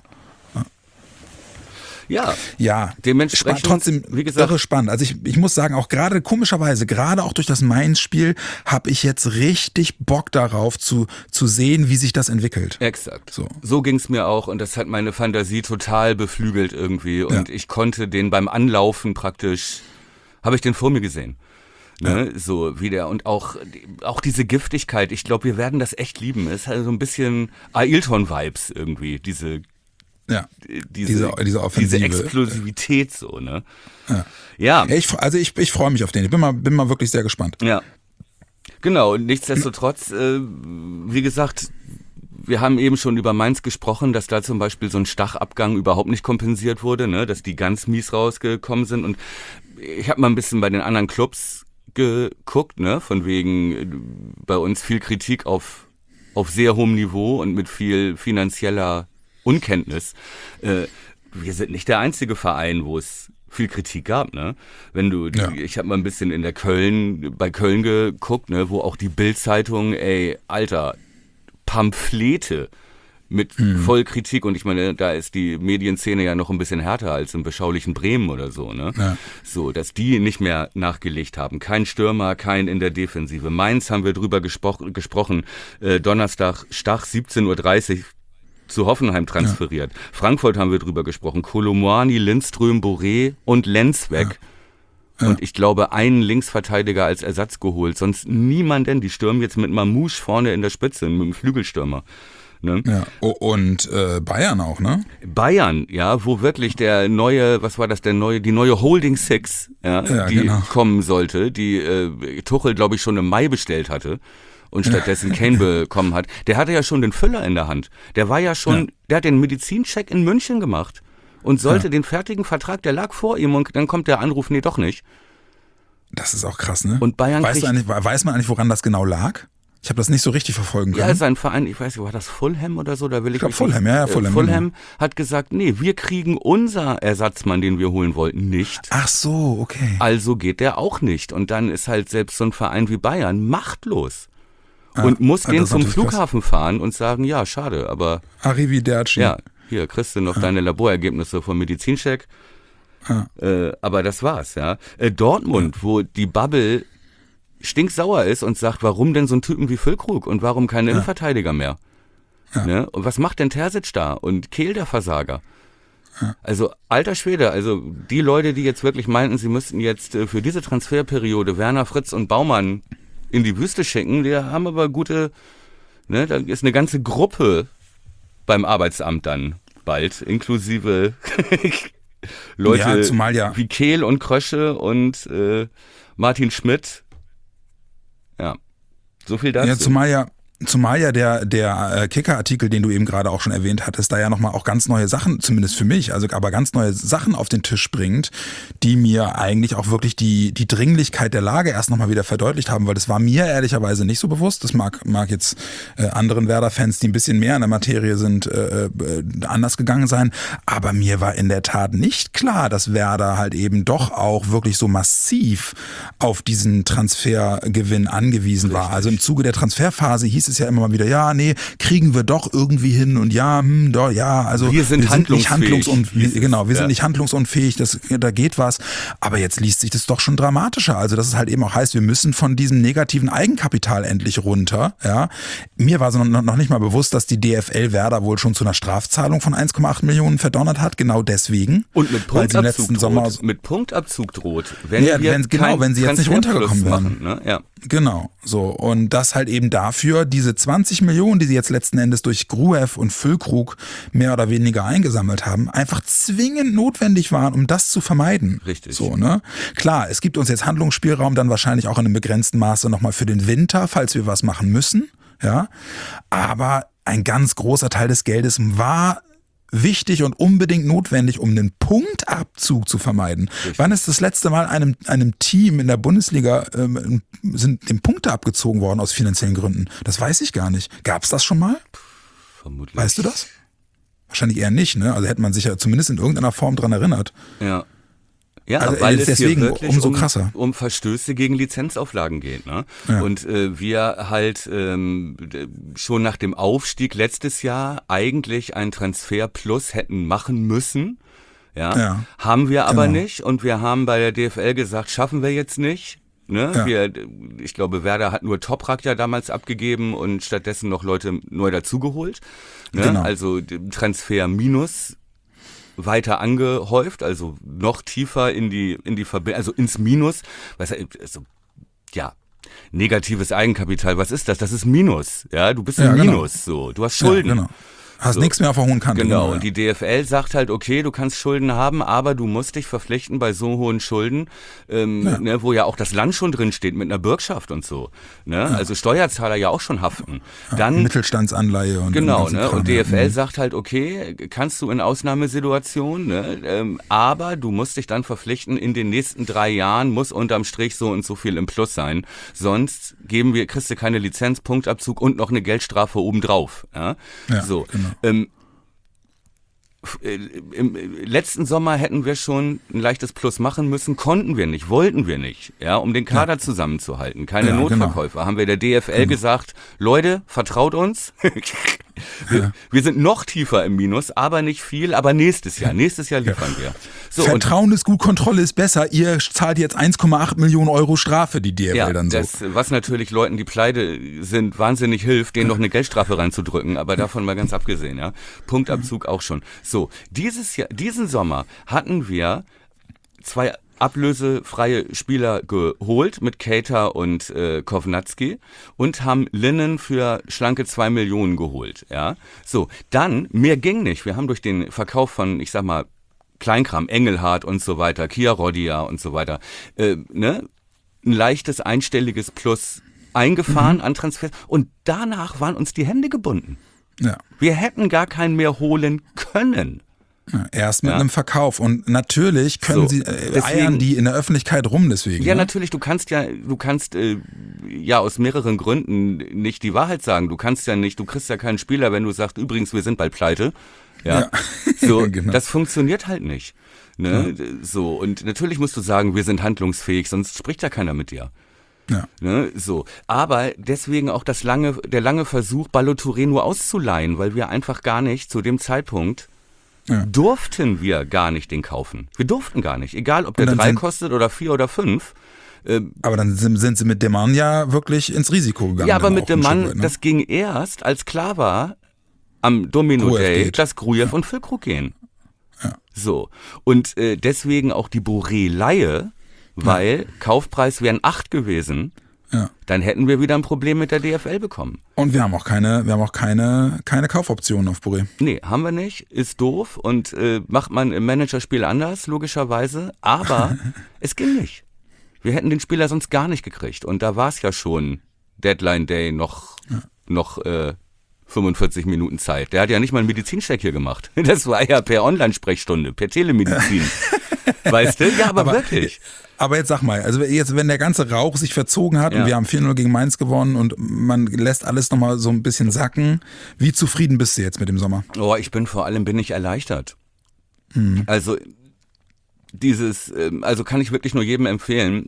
Ja, ja, dementsprechend, trotzdem wie gesagt, irre spannend. Also ich, ich muss sagen, auch gerade komischerweise, gerade auch durch das Mainz-Spiel, habe ich jetzt richtig Bock darauf zu zu sehen, wie sich das entwickelt. Exakt. So, so ging es mir auch und das hat meine Fantasie total beflügelt irgendwie und ja. ich konnte den beim Anlaufen praktisch, habe ich den vor mir gesehen. Ne, ja. So wie der und auch auch diese Giftigkeit. Ich glaube, wir werden das echt lieben. Es ist halt so ein bisschen Ailton-Vibes irgendwie, diese Ja, diese, diese, diese Offensive. Diese Explosivität so, ne? Ja. ja. ja ich, also ich, ich freue mich auf den. Ich bin mal, bin mal wirklich sehr gespannt. Ja. Genau, und nichtsdestotrotz, äh, wie gesagt, wir haben eben schon über Mainz gesprochen, dass da zum Beispiel so ein Stachabgang überhaupt nicht kompensiert wurde, ne? Dass die ganz mies rausgekommen sind. Und ich habe mal ein bisschen bei den anderen Clubs geguckt, ne? Von wegen bei uns viel Kritik auf, auf sehr hohem Niveau und mit viel finanzieller Unkenntnis. Äh, wir sind nicht der einzige Verein, wo es viel Kritik gab, ne? Wenn du, ja. ich habe mal ein bisschen in der Köln, bei Köln geguckt, ne, wo auch die Bild-Zeitung, ey, Alter, Pamphlete mit mhm. voll Kritik und ich meine, da ist die Medienszene ja noch ein bisschen härter als im beschaulichen Bremen oder so, ne? Ja. So, dass die nicht mehr nachgelegt haben. Kein Stürmer, kein in der Defensive. Mainz haben wir drüber gespro- gesprochen, äh, Donnerstag, Stach, siebzehn Uhr dreißig zu Hoffenheim transferiert. Ja. Frankfurt haben wir drüber gesprochen. Kolo Muani, Lindström, Borré und Lenz weg. Ja. Ja. Und ich glaube, einen Linksverteidiger als Ersatz geholt. Sonst niemanden. Die stürmen jetzt mit Mamouche vorne in der Spitze, mit dem Flügelstürmer. Ne? Ja. Oh, und äh, Bayern auch, ne? Bayern, ja, wo wirklich der neue, was war das, der neue, die neue Holding Six, ja, Ja, die genau. kommen sollte, die äh, Tuchel, glaube ich, schon im Mai bestellt hatte und stattdessen Kane bekommen hat. Der hatte ja schon den Füller in der Hand. Der war ja schon, Ja. der hat den Medizincheck in München gemacht und sollte Ja. den fertigen Vertrag, der lag vor ihm und dann kommt der Anruf, nee, doch nicht. Das ist auch krass, ne? Und Bayern weiß, kriegt, du eigentlich, weiß man eigentlich, woran das genau lag? Ich habe das nicht so richtig verfolgen können. ja, sein Verein, ich weiß nicht, war das Fulham oder so? Da will ich Ich glaube mich Fulham, nicht- ja, ja, äh, Fulham. Fulham hat gesagt, nee, wir kriegen unser Ersatzmann, den wir holen wollten, nicht. Ach so, okay. Also geht der auch nicht. Und dann ist halt selbst so ein Verein wie Bayern machtlos. Ah, Und muss ah, den das ist zum natürlich Flughafen fahren und sagen, ja, schade, aber Arrivederci. ja, hier kriegst du noch deine Laborergebnisse vom Medizincheck. Ja. Äh, aber das war's, ja. Äh, Dortmund, wo die Bubble stinksauer ist und sagt, warum denn so ein Typen wie Füllkrug und warum keine Innenverteidiger mehr? Ja. Ne? Und was macht denn Terzic da und Kehl der Versager? Also alter Schwede, also die Leute, die jetzt wirklich meinten, sie müssten jetzt äh, für diese Transferperiode Werner, Fritz und Baumann in die Wüste schicken, die haben aber gute, ne, da ist eine ganze Gruppe beim Arbeitsamt dann bald, inklusive Leute Ja, zumal ja- wie Kehl und Krösche und äh, Martin Schmidt. Ja, so viel dazu. Ja, zumal ja, zumal ja der, der äh, Kicker-Artikel, den du eben gerade auch schon erwähnt hattest, da ja nochmal auch ganz neue Sachen, zumindest für mich, also aber ganz neue Sachen auf den Tisch bringt, die mir eigentlich auch wirklich die, die Dringlichkeit der Lage erst nochmal wieder verdeutlicht haben, weil das war mir ehrlicherweise nicht so bewusst. Das mag, mag jetzt äh, anderen Werder-Fans, die ein bisschen mehr in der Materie sind, äh, äh, anders gegangen sein. Aber mir war in der Tat nicht klar, dass Werder halt eben doch auch wirklich so massiv auf diesen Transfergewinn angewiesen war. Also im Zuge der Transferphase hieß es ja immer mal wieder, ja, nee, kriegen wir doch irgendwie hin und ja, hm, doch, ja, also Wir sind nicht handlungsfähig, handlungsunfähig. hieß es. Genau, wir Ja. sind nicht handlungsunfähig, das, da geht was. Aber jetzt liest sich das doch schon dramatischer. Also dass es halt eben auch heißt, wir müssen von diesem negativen Eigenkapital endlich runter. Ja, mir war so noch, noch nicht mal bewusst, dass die D F L Werder wohl schon zu einer Strafzahlung von eins Komma acht Millionen verdonnert hat. Genau deswegen. Und mit weil sie im Punktabzug letzten Sommer droht, mit Punktabzug droht, wenn Ja, wir wenn- genau, keinen wenn sie jetzt nicht Transferplus runtergekommen wären. machen, ne? Ja. Genau, so. Und das halt eben dafür, diese zwanzig Millionen, die sie jetzt letzten Endes durch Gruev und Füllkrug mehr oder weniger eingesammelt haben, einfach zwingend notwendig waren, um das zu vermeiden. Richtig. So, ne? Klar, es gibt uns jetzt Handlungsspielraum, dann wahrscheinlich auch in einem begrenzten Maße nochmal für den Winter, falls wir was machen müssen, ja. Aber ein ganz großer Teil des Geldes war wichtig und unbedingt notwendig, um einen Punktabzug zu vermeiden. Richtig. Wann ist das letzte Mal einem, einem Team in der Bundesliga ähm, sind dem Punkte abgezogen worden aus finanziellen Gründen? Das weiß ich gar nicht. Gab es das schon mal? Vermutlich. Weißt du das? Wahrscheinlich eher nicht, ne? Also hätte man sich ja zumindest in irgendeiner Form dran erinnert. Ja. Ja, Also weil jetzt es deswegen hier wirklich umso um, krasser. um Verstöße gegen Lizenzauflagen geht. Ne? Ja. Und äh, wir halt ähm, d- schon nach dem Aufstieg letztes Jahr eigentlich ein Transfer Plus hätten machen müssen. Ja, Ja, haben wir aber genau. nicht. Und wir haben bei der D F L gesagt, schaffen wir jetzt nicht. Ne? Ja. Wir, ich glaube, Werder hat nur Toprak ja damals abgegeben und stattdessen noch Leute neu dazugeholt. Ne? Genau. Also Transfer minus weiter angehäuft, also noch tiefer in die in die Verbindung, also ins Minus. Was also, ja, negatives Eigenkapital, was ist das? Das ist Minus, ja, du bist im Ja, genau. Minus, so, du hast Schulden. Ja, genau. Hast So. nichts mehr auf der hohen Kante. Genau, ja. und die D F L sagt halt, okay, du kannst Schulden haben, aber du musst dich verpflichten bei so hohen Schulden, ähm, Ja. ne, wo ja auch das Land schon drin steht mit einer Bürgschaft und so. Ne? Also Steuerzahler ja auch schon haften. Dann Mittelstandsanleihe und Genau, den ganzen ne? Kram, Und D F L ja. sagt halt, okay, kannst du in Ausnahmesituationen, ne? ähm, aber du musst dich dann verpflichten, in den nächsten drei Jahren muss unterm Strich so und so viel im Plus sein. Sonst geben wir, kriegst du keine Lizenz, Punktabzug und noch eine Geldstrafe obendrauf. Ja? Ja, so. genau. Ähm, f- äh, Im letzten Sommer hätten wir schon ein leichtes Plus machen müssen, konnten wir nicht, wollten wir nicht, ja, um den Kader zusammenzuhalten. Keine Ja, genau. Notverkäufer. Haben wir der D F L gesagt, Leute, vertraut uns. wir, wir sind noch tiefer im Minus, aber nicht viel, aber nächstes Jahr, nächstes Jahr liefern wir. So, und Vertrauen ist gut, Kontrolle ist besser. Ihr zahlt jetzt eins Komma acht Millionen Euro Strafe, die D F L ja, dann so. das, was natürlich Leuten, die pleite sind, wahnsinnig hilft, denen noch eine Geldstrafe reinzudrücken, aber davon mal ganz abgesehen, ja. Punktabzug auch schon. So, dieses Jahr, diesen Sommer hatten wir zwei ablösefreie Spieler geholt mit Keita und äh, Kovnatski und haben Linnen für schlanke zwei Millionen geholt. Ja, so, dann, mehr ging nicht. Wir haben durch den Verkauf von, ich sag mal, Kleinkram, Engelhardt und so weiter, Kia Roddia und so weiter, äh, ne, ein leichtes einstelliges Plus eingefahren mhm. an Transfers und danach waren uns die Hände gebunden. Ja. Wir hätten gar keinen mehr holen können. Ja, erst mit ja. einem Verkauf und natürlich können so, sie äh, deswegen, eiern die in der Öffentlichkeit rum deswegen. Ja, ne? natürlich, du kannst ja, du kannst äh, ja aus mehreren Gründen nicht die Wahrheit sagen. Du kannst ja nicht, du kriegst ja keinen Spieler, wenn du sagst, übrigens, wir sind bald pleite. Ja, ja. So, genau. Das funktioniert halt nicht. Ne? Ja. So, und natürlich musst du sagen, wir sind handlungsfähig, sonst spricht ja keiner mit dir. Ja. Ne, so. Aber deswegen auch das lange, der lange Versuch, Ballo-Touré nur auszuleihen, weil wir einfach gar nicht zu dem Zeitpunkt ja. durften wir gar nicht den kaufen. Wir durften gar nicht, egal ob der drei kostet oder vier oder fünf. Äh, aber dann sind, sind sie mit dem Mann ja wirklich ins Risiko gegangen. Ja, aber mit dem Mann, weit, ne? das ging erst, als klar war, am Domino Grujew Day, geht. dass Grujew ja. und Füllkrug gehen. Ja. So. Und äh, deswegen auch die Boré-Leihe, weil ja. Kaufpreis wären acht gewesen. Ja. Dann hätten wir wieder ein Problem mit der D F L bekommen. Und wir haben auch keine, wir haben auch keine, keine Kaufoptionen auf Boré. Nee, haben wir nicht. Ist doof und äh, macht man im Managerspiel anders, logischerweise. Aber es ging nicht. Wir hätten den Spieler sonst gar nicht gekriegt. Und da war es ja schon Deadline Day noch, ja. noch äh, fünfundvierzig Minuten Zeit. Der hat ja nicht mal einen Medizincheck hier gemacht. Das war ja per Online-Sprechstunde, per Telemedizin. Weißt du? Ja, aber, aber wirklich. Aber jetzt sag mal, also jetzt, wenn der ganze Rauch sich verzogen hat ja. und wir haben vier null gegen Mainz gewonnen und man lässt alles nochmal so ein bisschen sacken, wie zufrieden bist du jetzt mit dem Sommer? Oh, ich bin vor allem, bin ich erleichtert. Mhm. Also dieses, also kann ich wirklich nur jedem empfehlen,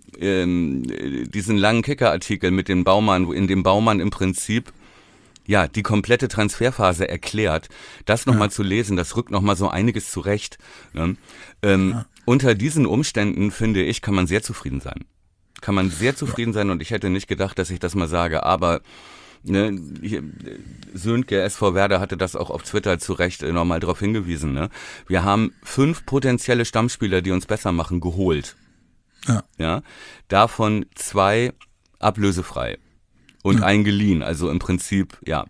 diesen langen Kicker-Artikel mit dem Baumann, in dem Baumann im Prinzip ja, die komplette Transferphase erklärt, das nochmal ja. zu lesen, das rückt nochmal so einiges zurecht. Ne? Ähm, ja. Unter diesen Umständen, finde ich, kann man sehr zufrieden sein. Kann man sehr zufrieden ja. sein und ich hätte nicht gedacht, dass ich das mal sage, aber ne, hier, Sönke, S V Werder hatte das auch auf Twitter zu Recht äh, nochmal darauf hingewiesen. Ne? Wir haben fünf potenzielle Stammspieler, die uns besser machen, geholt. Ja. Ja? Davon zwei ablösefrei. Und ja. eingeliehen, also im Prinzip, ja,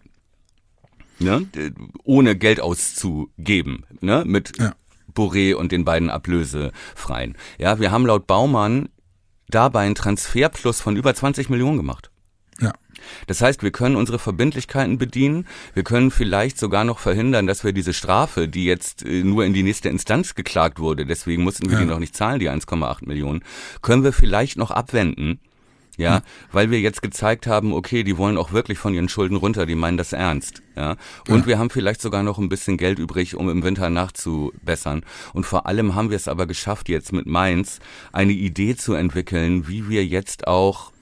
ne, ohne Geld auszugeben, ne, mit ja. Boré und den beiden Ablösefreien. Ja, wir haben laut Baumann dabei einen Transferplus von über zwanzig Millionen gemacht. Ja. Das heißt, wir können unsere Verbindlichkeiten bedienen, wir können vielleicht sogar noch verhindern, dass wir diese Strafe, die jetzt nur in die nächste Instanz geklagt wurde, deswegen mussten wir ja. die noch nicht zahlen, die eins Komma acht Millionen, können wir vielleicht noch abwenden. Ja, ja, weil wir jetzt gezeigt haben, okay, die wollen auch wirklich von ihren Schulden runter, die meinen das ernst. Ja, und ja. wir haben vielleicht sogar noch ein bisschen Geld übrig, um im Winter nachzubessern. Und vor allem haben wir es aber geschafft, jetzt mit Mainz eine Idee zu entwickeln, wie wir jetzt auch,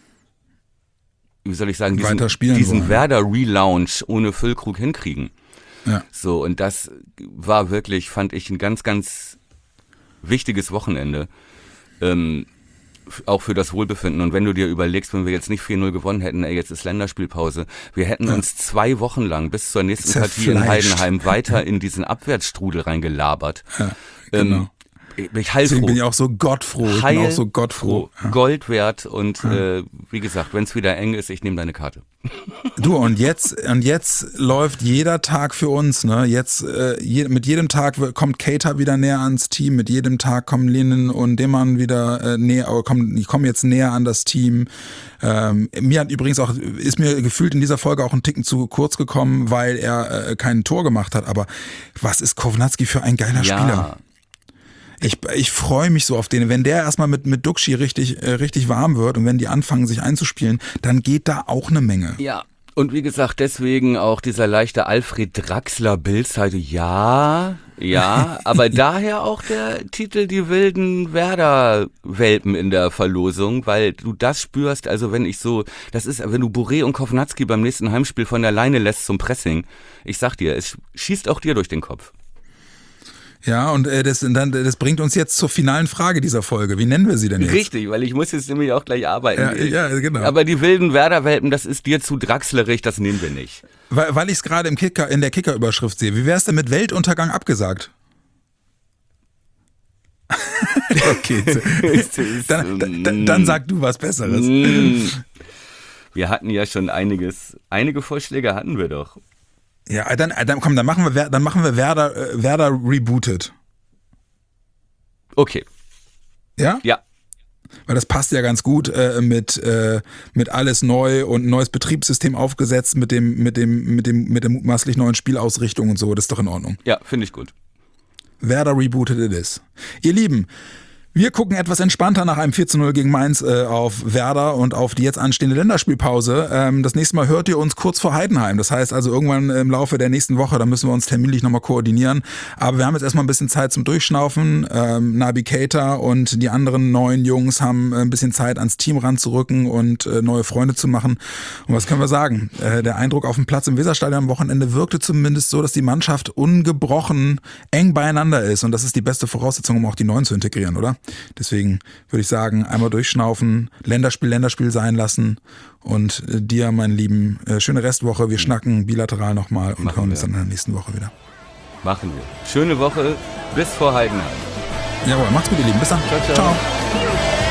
wie soll ich sagen, diesen, diesen Werder-Relaunch ohne Füllkrug hinkriegen. Ja. So, und das war wirklich, fand ich, ein ganz, ganz wichtiges Wochenende. Ähm, auch für das Wohlbefinden. Und wenn du dir überlegst, wenn wir jetzt nicht vier null gewonnen hätten, ey, jetzt ist Länderspielpause, wir hätten ja. uns zwei Wochen lang bis zur nächsten Partie in Heidenheim weiter in diesen Abwärtsstrudel reingelabert. Ja, genau. Ähm, ich heilfroh. Deswegen bin ich auch so gottfroh. Ich bin auch so gottfroh. Ja. Gold wert und ja. äh, wie gesagt, wenn es wieder eng ist, ich nehme deine Karte. Du, und jetzt und jetzt läuft jeder Tag für uns, ne? Jetzt äh, je, mit jedem Tag kommt Keita wieder näher ans Team, mit jedem Tag kommen Linnen und Demann wieder äh, näher, kommen, die kommen jetzt näher an das Team. Ähm, mir hat übrigens auch, ist mir gefühlt in dieser Folge auch ein Ticken zu kurz gekommen, weil er äh, kein Tor gemacht hat. Aber was ist Kovnatski für ein geiler ja. Spieler? Ich, ich freue mich so auf den. Wenn der erstmal mit, mit Duxi richtig, äh, richtig warm wird und wenn die anfangen, sich einzuspielen, dann geht da auch eine Menge. Ja, und wie gesagt, deswegen auch dieser leichte Alfred Draxler Bildseite. Ja, ja, aber daher auch der Titel Die wilden Werder-Welpen in der Verlosung, weil du das spürst, also wenn ich so, das ist, wenn du Boré und Kovnatski beim nächsten Heimspiel von der Leine lässt zum Pressing, ich sag dir, es schießt auch dir durch den Kopf. Ja, und äh, das, dann, das bringt uns jetzt zur finalen Frage dieser Folge. Wie nennen wir sie denn jetzt? Richtig, weil ich muss jetzt nämlich auch gleich arbeiten. Ja, ja, genau. Aber die wilden Werder-Welpen, das ist dir zu draxlerig, das nehmen wir nicht. Weil, weil ich es gerade im Kicker, in der Kicker-Überschrift sehe. Wie wär's denn mit Weltuntergang abgesagt? Okay, dann, dann, dann sag du was Besseres. Wir hatten ja schon einiges, einige Vorschläge hatten wir doch. Ja, dann, dann komm, dann machen wir, dann machen wir Werder, äh, Werder rebooted. Okay. Ja? Ja. Weil das passt ja ganz gut äh, mit, äh, mit alles neu und ein neues Betriebssystem aufgesetzt mit dem, mit dem, mit dem, mit der mutmaßlich neuen Spielausrichtung und so. Das ist doch in Ordnung. Ja, finde ich gut. Werder rebooted it is. Ihr Lieben, wir gucken etwas entspannter nach einem vier zu null gegen Mainz äh, auf Werder und auf die jetzt anstehende Länderspielpause. Ähm, das nächste Mal hört ihr uns kurz vor Heidenheim. Das heißt also irgendwann im Laufe der nächsten Woche, da müssen wir uns terminlich nochmal koordinieren. Aber wir haben jetzt erstmal ein bisschen Zeit zum Durchschnaufen. Ähm, Naby Keita und die anderen neuen Jungs haben ein bisschen Zeit, ans Team ranzurücken und äh, neue Freunde zu machen. Und was können wir sagen? Äh, der Eindruck auf dem Platz im Weserstadion am Wochenende wirkte zumindest so, dass die Mannschaft ungebrochen eng beieinander ist. Und das ist die beste Voraussetzung, um auch die Neuen zu integrieren, oder? Deswegen würde ich sagen, einmal durchschnaufen, Länderspiel, Länderspiel sein lassen und äh, dir, mein Lieben, äh, schöne Restwoche. Wir schnacken bilateral nochmal und Machen hören uns wir. dann in der nächsten Woche wieder. Machen wir. Schöne Woche, bis vor Heidenheim. Jawohl, macht's gut, ihr Lieben. Bis dann. Ciao, ciao. Ciao.